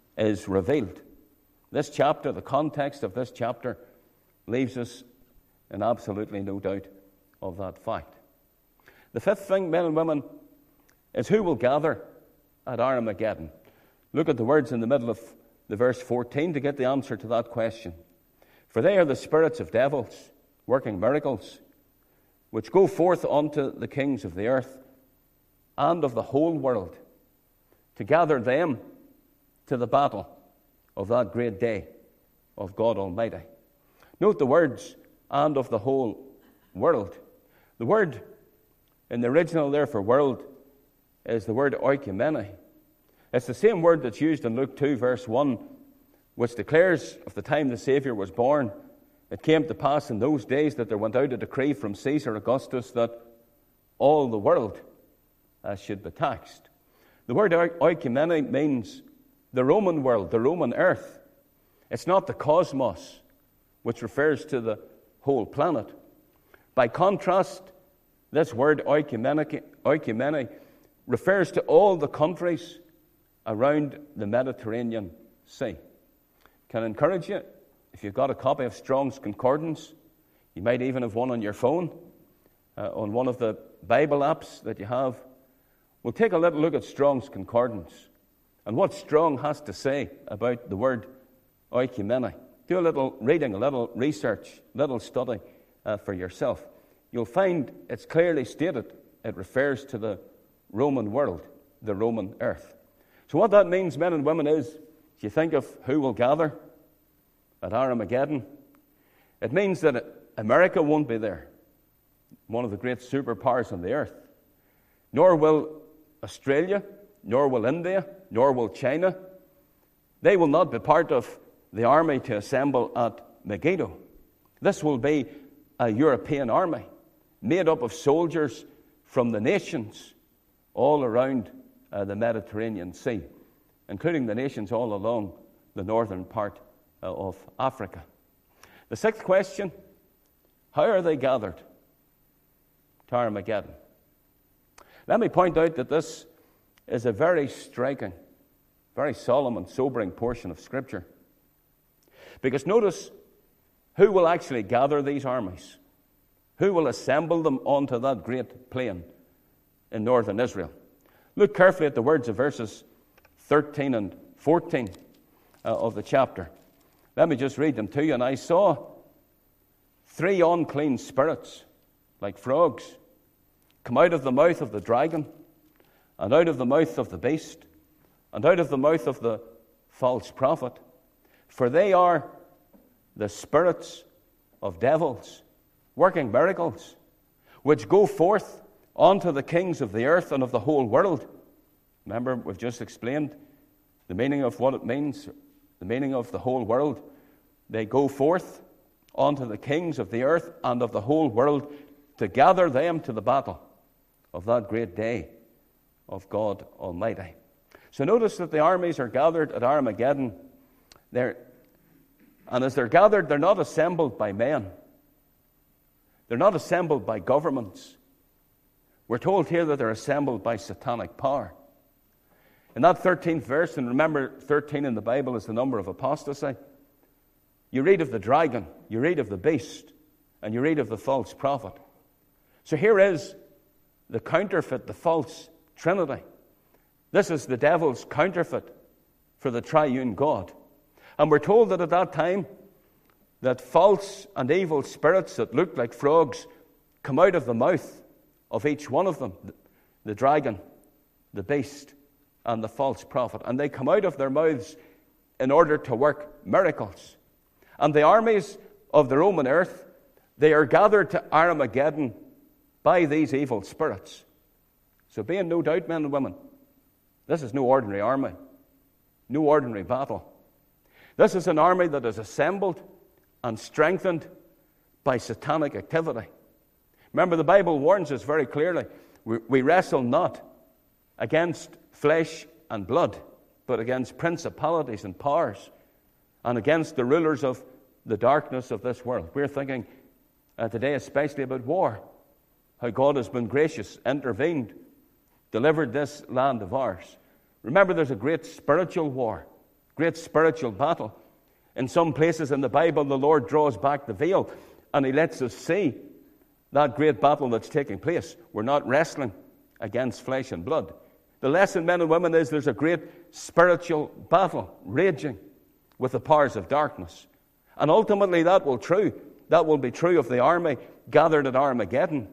is revealed. This chapter, the context of this chapter, leaves us in absolutely no doubt of that fact. The fifth thing, men and women, is who will gather at Armageddon. Look at the words in the middle of the verse fourteen to get the answer to that question. For they are the spirits of devils, working miracles, which go forth unto the kings of the earth and of the whole world, to gather them to the battle of that great day of God Almighty. Note the words, and of the whole world. The word in the original there for world is the word oikumene. It's the same word that's used in Luke two, verse one, which declares of the time the Savior was born, it came to pass in those days that there went out a decree from Caesar Augustus that all the world uh, should be taxed. The word oikumene means the Roman world, the Roman earth. It's not the cosmos, which refers to the whole planet. By contrast, this word oikumene, oikumene refers to all the countries around the Mediterranean Sea. Can I encourage you, if you've got a copy of Strong's Concordance, you might even have one on your phone, uh, on one of the Bible apps that you have, we'll take a little look at Strong's Concordance and what Strong has to say about the word oikumene. Do a little reading, a little research, a little study uh, for yourself. You'll find it's clearly stated it refers to the Roman world, the Roman earth. So what that means, men and women, is, if you think of who will gather at Armageddon, it means that America won't be there, one of the great superpowers on the earth. Nor will Australia, nor will India, nor will China. They will not be part of the army to assemble at Megiddo. This will be a European army made up of soldiers from the nations all around uh, the Mediterranean Sea, including the nations all along the northern part uh, of Africa. The sixth question, how are they gathered? to Armageddon. Let me point out that this is a very striking, very solemn and sobering portion of Scripture. Because notice who will actually gather these armies. Who will assemble them onto that great plain in northern Israel? Look carefully at the words of verses thirteen and fourteen uh, of the chapter. Let me just read them to you. And I saw three unclean spirits, like frogs, come out of the mouth of the dragon, and out of the mouth of the beast, and out of the mouth of the false prophet. For they are the spirits of devils, working miracles, which go forth unto the kings of the earth and of the whole world. Remember, we've just explained the meaning of what it means, the meaning of the whole world. They go forth unto the kings of the earth and of the whole world to gather them to the battle of that great day of God Almighty. So notice that the armies are gathered at Armageddon. They're, and as they're gathered, they're not assembled by men. They're not assembled by governments. We're told here that they're assembled by satanic power. In that thirteenth verse, and remember thirteen in the Bible is the number of apostasy, you read of the dragon, you read of the beast, and you read of the false prophet. So here is the counterfeit, the false Trinity. This is the devil's counterfeit for the triune God. And we're told that at that time, that false and evil spirits that looked like frogs come out of the mouth of each one of them, the dragon, the beast, and the false prophet. And they come out of their mouths in order to work miracles. And the armies of the Roman earth, they are gathered to Armageddon by these evil spirits. So be in no doubt, men and women, this is no ordinary army, no ordinary battle. This is an army that is assembled and strengthened by satanic activity. Remember, the Bible warns us very clearly, we, we wrestle not against flesh and blood, but against principalities and powers, and against the rulers of the darkness of this world. We're thinking uh, today especially about war, how God has been gracious, intervened, delivered this land of ours. Remember, there's a great spiritual war, great spiritual battle. In some places in the Bible, the Lord draws back the veil and He lets us see that great battle that's taking place. We're not wrestling against flesh and blood. The lesson, men and women, is there's a great spiritual battle raging with the powers of darkness. And ultimately that will true. That will be true of the army gathered at Armageddon.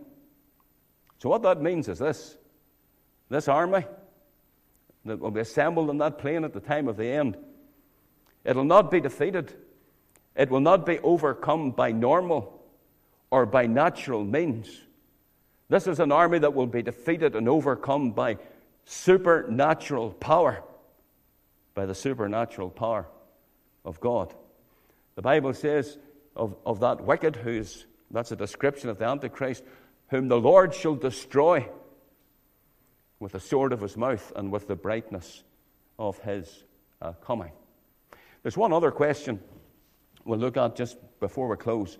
So what that means is this. This army that will be assembled in that plain at the time of the end, it'll not be defeated. It will not be overcome by normal or by natural means. This is an army that will be defeated and overcome by supernatural power, by the supernatural power of God. The Bible says of, of that wicked, who's, that's a description of the Antichrist, whom the Lord shall destroy with the sword of his mouth and with the brightness of his uh, coming. There's one other question we'll look at just before we close.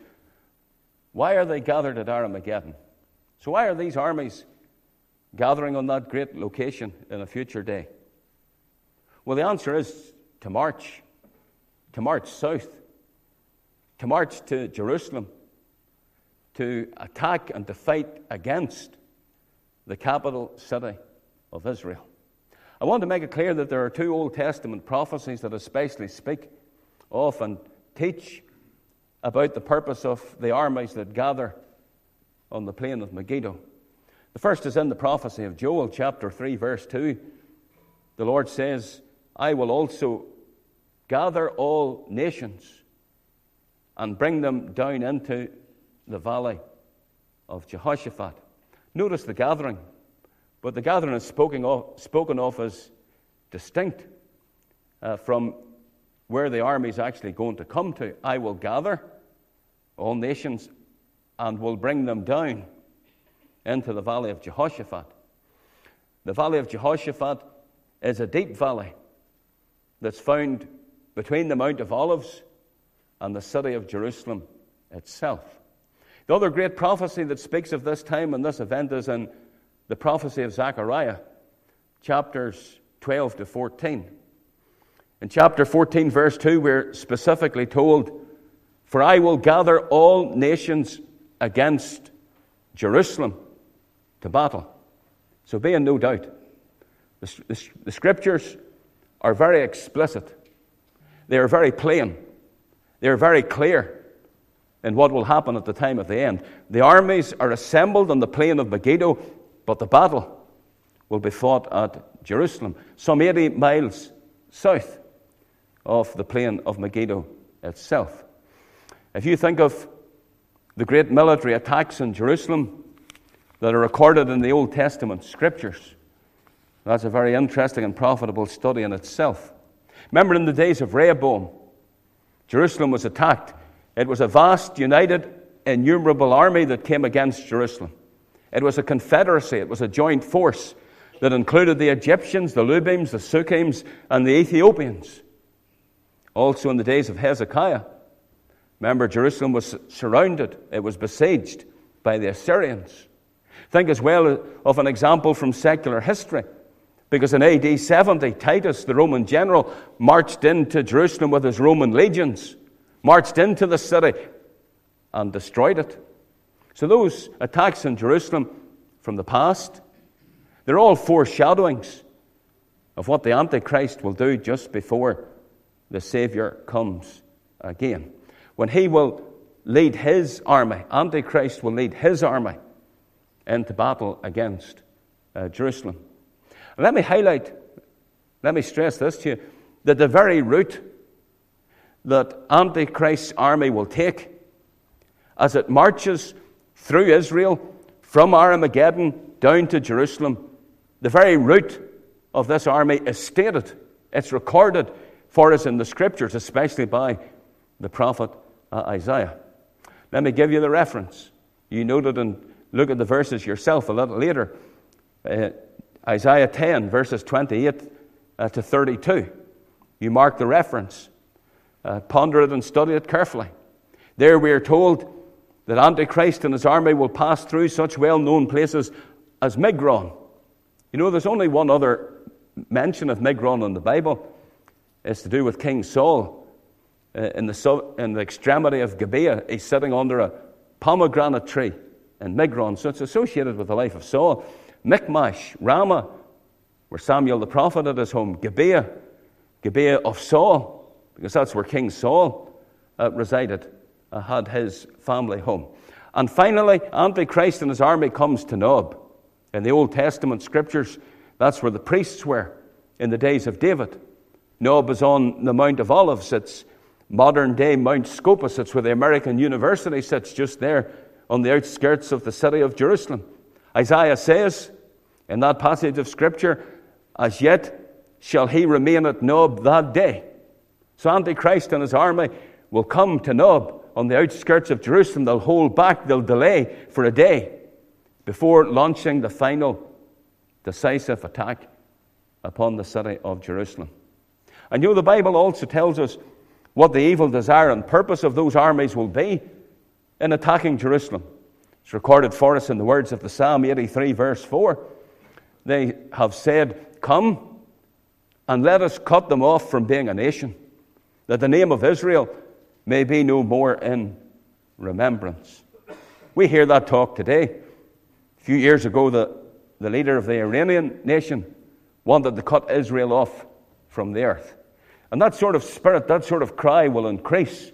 Why are they gathered at Armageddon? So why are these armies gathering on that great location in a future day? Well, the answer is to march, to march south, to march to Jerusalem, to attack and to fight against the capital city of Israel. I want to make it clear that there are two Old Testament prophecies that especially speak of and teach about the purpose of the armies that gather on the plain of Megiddo. The first is in the prophecy of Joel, chapter three, verse two. The Lord says, I will also gather all nations and bring them down into the valley of Jehoshaphat. Notice the gathering, but the gathering is spoken of, spoken of as distinct uh, from where the army is actually going to come to. I will gather all nations and will bring them down into the valley of Jehoshaphat. The valley of Jehoshaphat is a deep valley that's found between the Mount of Olives and the city of Jerusalem itself. The other great prophecy that speaks of this time and this event is in the prophecy of Zechariah, chapters twelve to fourteen. In chapter fourteen, verse two, we're specifically told, "For I will gather all nations against Jerusalem to battle." So be in no doubt. The, the, the scriptures are very explicit. They are very plain. They are very clear in what will happen at the time of the end. The armies are assembled on the plain of Megiddo, but the battle will be fought at Jerusalem, some eighty miles south of the plain of Megiddo itself. If you think of the great military attacks in Jerusalem that are recorded in the Old Testament scriptures, that's a very interesting and profitable study in itself. Remember, in the days of Rehoboam, Jerusalem was attacked. It was a vast, united, innumerable army that came against Jerusalem. It was a confederacy. It was a joint force that included the Egyptians, the Lubims, the Sukkims, and the Ethiopians. Also in the days of Hezekiah, remember, Jerusalem was surrounded. It was besieged by the Assyrians. Think as well of an example from secular history, because in A D seventy, Titus, the Roman general, marched into Jerusalem with his Roman legions, marched into the city and destroyed it. So those attacks in Jerusalem from the past, they're all foreshadowings of what the Antichrist will do just before the Savior comes again. When he will lead his army, Antichrist will lead his army into battle against uh, Jerusalem. And let me highlight, let me stress this to you, that the very route that Antichrist's army will take as it marches through Israel from Armageddon down to Jerusalem, the very route of this army is stated. It's recorded for us in the scriptures, especially by the prophet uh, Isaiah. Let me give you the reference. You note it and look at the verses yourself a little later. Uh, Isaiah ten, verses twenty-eight uh, to thirty-two. You mark the reference. Uh, ponder it and study it carefully. There we are told that Antichrist and his army will pass through such well-known places as Migron. You know, there's only one other mention of Migron in the Bible. It's to do with King Saul. Uh, in, the sub, in the extremity of Gibeah, he's sitting under a pomegranate tree in Migron. So it's associated with the life of Saul. Michmash, Ramah, where Samuel the prophet had his home. Gibeah, Gibeah of Saul, because that's where King Saul uh, resided, uh, had his family home. And finally, Antichrist and his army comes to Nob. In the Old Testament scriptures, that's where the priests were in the days of David. Nob is on the Mount of Olives. It's modern-day Mount Scopus. It's where the American University sits, just there on the outskirts of the city of Jerusalem. Isaiah says in that passage of Scripture, "As yet shall he remain at Nob that day." So Antichrist and his army will come to Nob on the outskirts of Jerusalem. They'll hold back, they'll delay for a day before launching the final decisive attack upon the city of Jerusalem. And you know, the Bible also tells us what the evil desire and purpose of those armies will be in attacking Jerusalem. It's recorded for us in the words of the Psalm eighty-three, verse four. They have said, "Come and let us cut them off from being a nation, that the name of Israel may be no more in remembrance." We hear that talk today. A few years ago, the, the leader of the Iranian nation wanted to cut Israel off from the earth. And that sort of spirit, that sort of cry will increase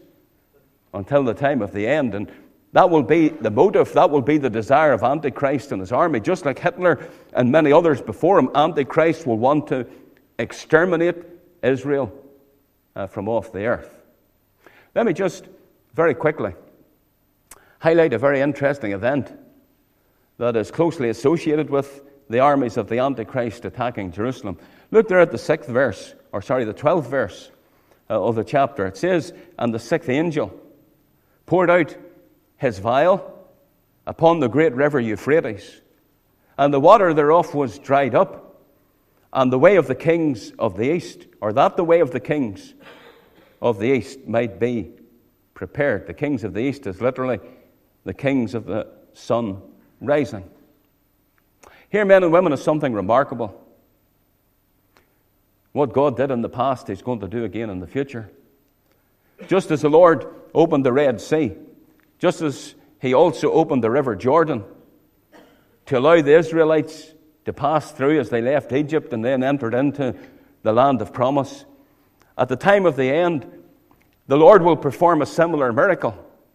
until the time of the end. And that will be the motive, that will be the desire of Antichrist and his army. Just like Hitler and many others before him, Antichrist will want to exterminate Israel uh, from off the earth. Let me just very quickly highlight a very interesting event that is closely associated with the armies of the Antichrist attacking Jerusalem. Look there at the sixth verse, or sorry, the twelfth verse uh, of the chapter. It says, "And the sixth angel poured out his vial upon the great river Euphrates, and the water thereof was dried up, and the way of the kings of the east," or that the way of the kings of the east might be prepared. The kings of the east is literally the kings of the sun rising. Here, men and women, is something remarkable. What God did in the past, He's going to do again in the future. Just as the Lord opened the Red Sea, just as He also opened the River Jordan to allow the Israelites to pass through as they left Egypt and then entered into the land of promise, at the time of the end, the Lord will perform a similar miracle,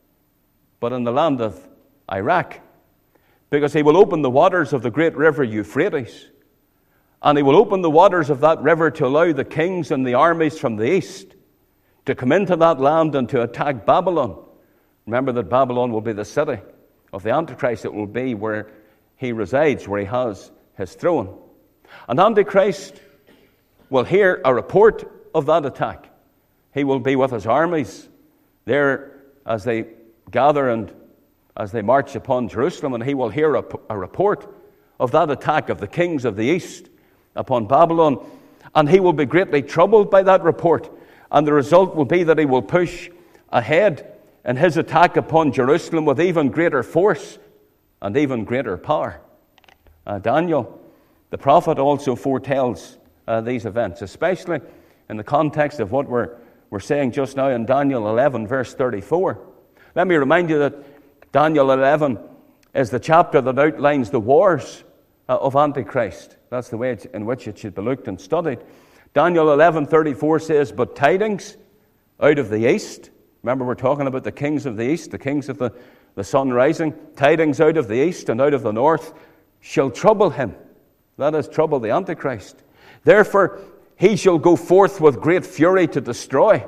but in the land of Iraq, because He will open the waters of the great river Euphrates, and He will open the waters of that river to allow the kings and the armies from the east to come into that land and to attack Babylon. Remember that Babylon will be the city of the Antichrist. It will be where he resides, where he has his throne. And Antichrist will hear a report of that attack. He will be with his armies there as they gather and as they march upon Jerusalem, and he will hear a, a report of that attack of the kings of the east upon Babylon, and he will be greatly troubled by that report, and the result will be that he will push ahead in his attack upon Jerusalem with even greater force and even greater power. Uh, Daniel, the prophet, also foretells uh, these events, especially in the context of what we're, we're saying just now in Daniel eleven, verse thirty-four. Let me remind you that Daniel eleven is the chapter that outlines the wars uh, of Antichrist. That's the way it's, in which it should be looked and studied. Daniel eleven thirty-four says, "But tidings out of the east," remember we're talking about the kings of the east, the kings of the, the sun rising, "tidings out of the east and out of the north shall trouble him." That is, trouble the Antichrist. "Therefore he shall go forth with great fury to destroy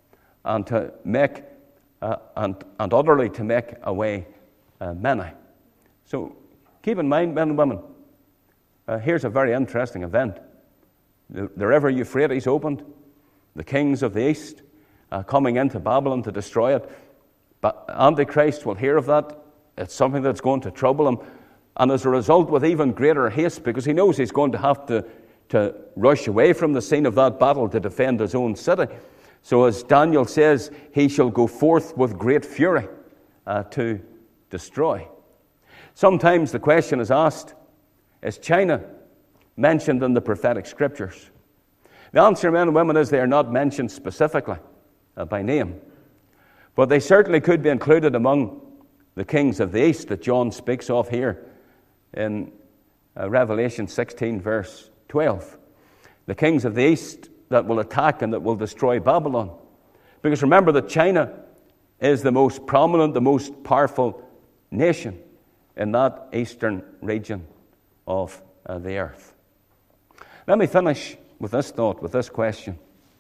and to make uh, and, and utterly to make away uh, many." So keep in mind, men and women, uh, here's a very interesting event. The, the river Euphrates opened, the kings of the east uh, coming into Babylon to destroy it. But Antichrist will hear of that. It's something that's going to trouble him. And as a result, with even greater haste, because he knows he's going to have to, to rush away from the scene of that battle to defend his own city. So as Daniel says, he shall go forth with great fury uh, to destroy. Sometimes the question is asked, is China mentioned in the prophetic scriptures? The answer, men and women, is they are not mentioned specifically uh, by name. But they certainly could be included among the kings of the east that John speaks of here in uh, Revelation sixteen, verse twelve. The kings of the east that will attack and that will destroy Babylon. Because remember that China is the most prominent, the most powerful nation in that eastern region of uh, the earth. Let me finish with this thought, with this question.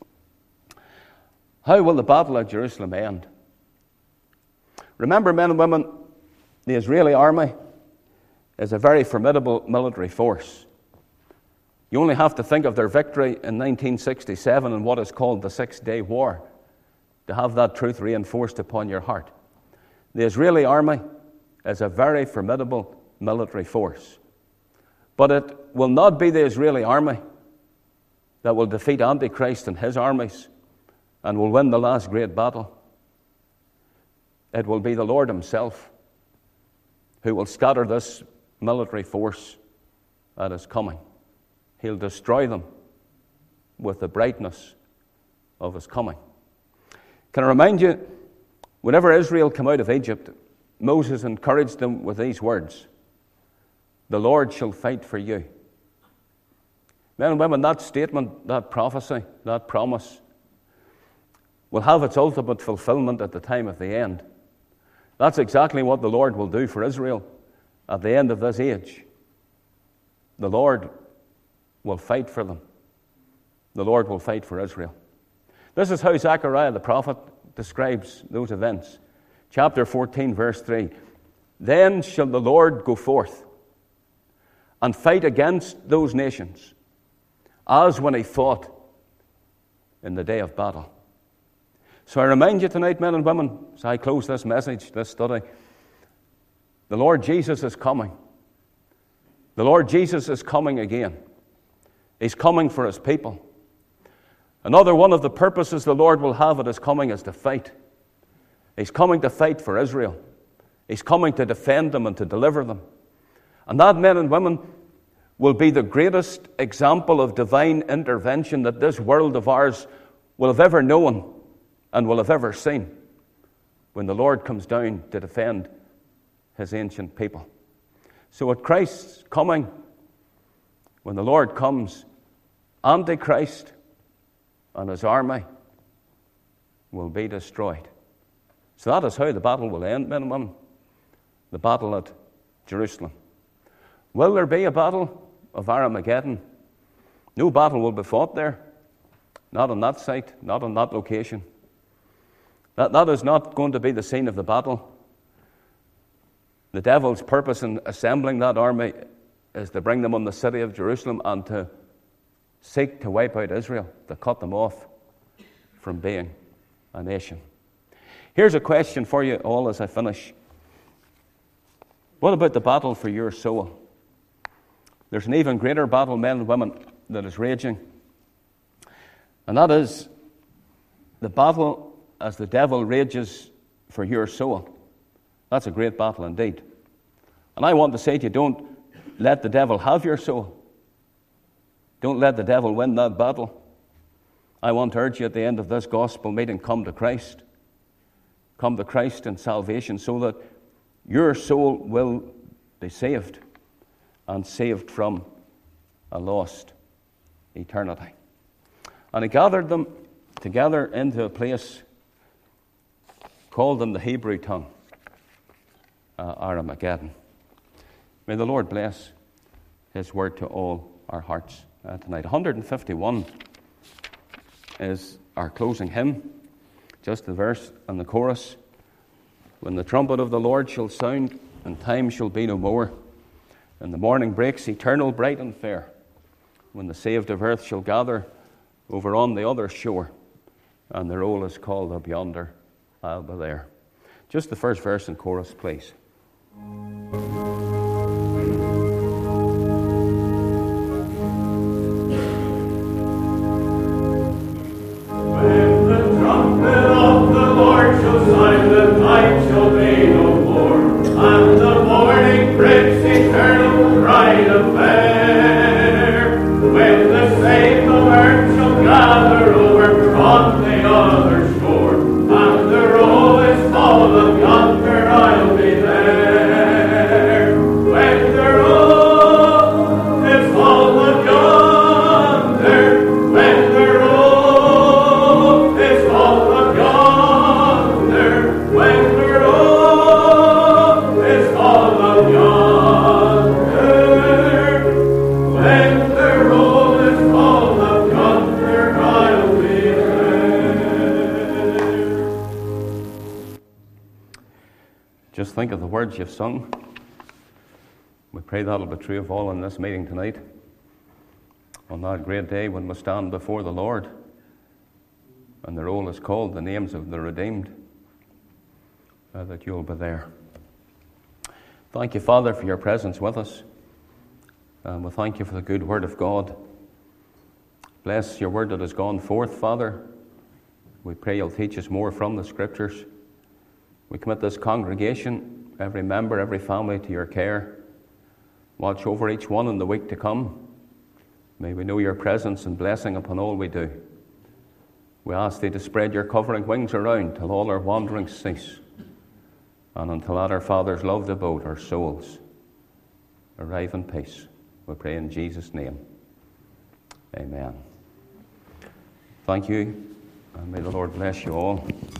How will the battle of Jerusalem end? Remember, men and women, the Israeli army is a very formidable military force. You only have to think of their victory in nineteen sixty-seven in what is called the Six-Day War to have that truth reinforced upon your heart. The Israeli army is a very formidable military force. But it will not be the Israeli army that will defeat Antichrist and his armies and will win the last great battle. It will be the Lord himself who will scatter this military force that is coming. He'll destroy them with the brightness of his coming. Can I remind you, whenever Israel came out of Egypt, Moses encouraged them with these words, "The Lord shall fight for you." Men and women, that statement, that prophecy, that promise will have its ultimate fulfillment at the time of the end. That's exactly what the Lord will do for Israel at the end of this age. The Lord will fight for them. The Lord will fight for Israel. This is how Zechariah the prophet describes those events. Chapter fourteen, verse three. "Then shall the Lord go forth and fight against those nations, as when he fought in the day of battle." So I remind you tonight, men and women, as I close this message, this study, the Lord Jesus is coming. The Lord Jesus is coming again. He's coming for his people. Another one of the purposes the Lord will have at his coming is to fight. He's coming to fight for Israel. He's coming to defend them and to deliver them. And that, men and women, will be the greatest example of divine intervention that this world of ours will have ever known and will have ever seen, when the Lord comes down to defend his ancient people. So at Christ's coming, when the Lord comes, Antichrist and his army will be destroyed. So that is how the battle will end, men and women. The battle at Jerusalem. Will there be a battle of Armageddon? No battle will be fought there. Not on that site, not on that location. That, that is not going to be the scene of the battle. The devil's purpose in assembling that army is to bring them on the city of Jerusalem and to seek to wipe out Israel, to cut them off from being a nation. Here's a question for you all as I finish. What about the battle for your soul? There's an even greater battle, men and women, that is raging. And that is the battle as the devil rages for your soul. That's a great battle indeed. And I want to say to you, don't let the devil have your soul. Don't let the devil win that battle. I want to urge you at the end of this gospel meeting, come to Christ. Come to Christ in salvation so that your soul will be saved and saved from a lost eternity. And he gathered them together into a place called in the Hebrew tongue uh, Armageddon. May the Lord bless his word to all our hearts uh, tonight. one hundred fifty-one is our closing hymn, just the verse and the chorus. When the trumpet of the Lord shall sound, and time shall be no more, and the morning breaks eternal, bright and fair, when the saved of earth shall gather over on the other shore, and the roll is called up yonder, I'll be there. Just the first verse and chorus, please. Just think of the words you've sung. We pray that'll be true of all in this meeting tonight. On that great day when we stand before the Lord, and the roll is called the names of the redeemed, uh, that you'll be there. Thank you, Father, for your presence with us. And we thank you for the good word of God. Bless your word that has gone forth, Father. We pray you'll teach us more from the Scriptures. We commit this congregation, every member, every family, to your care. Watch over each one in the week to come. May we know your presence and blessing upon all we do. We ask thee to spread your covering wings around till all our wanderings cease, and until at our Father's loved abode our souls arrive in peace. We pray in Jesus' name. Amen. Thank you, and may the Lord bless you all.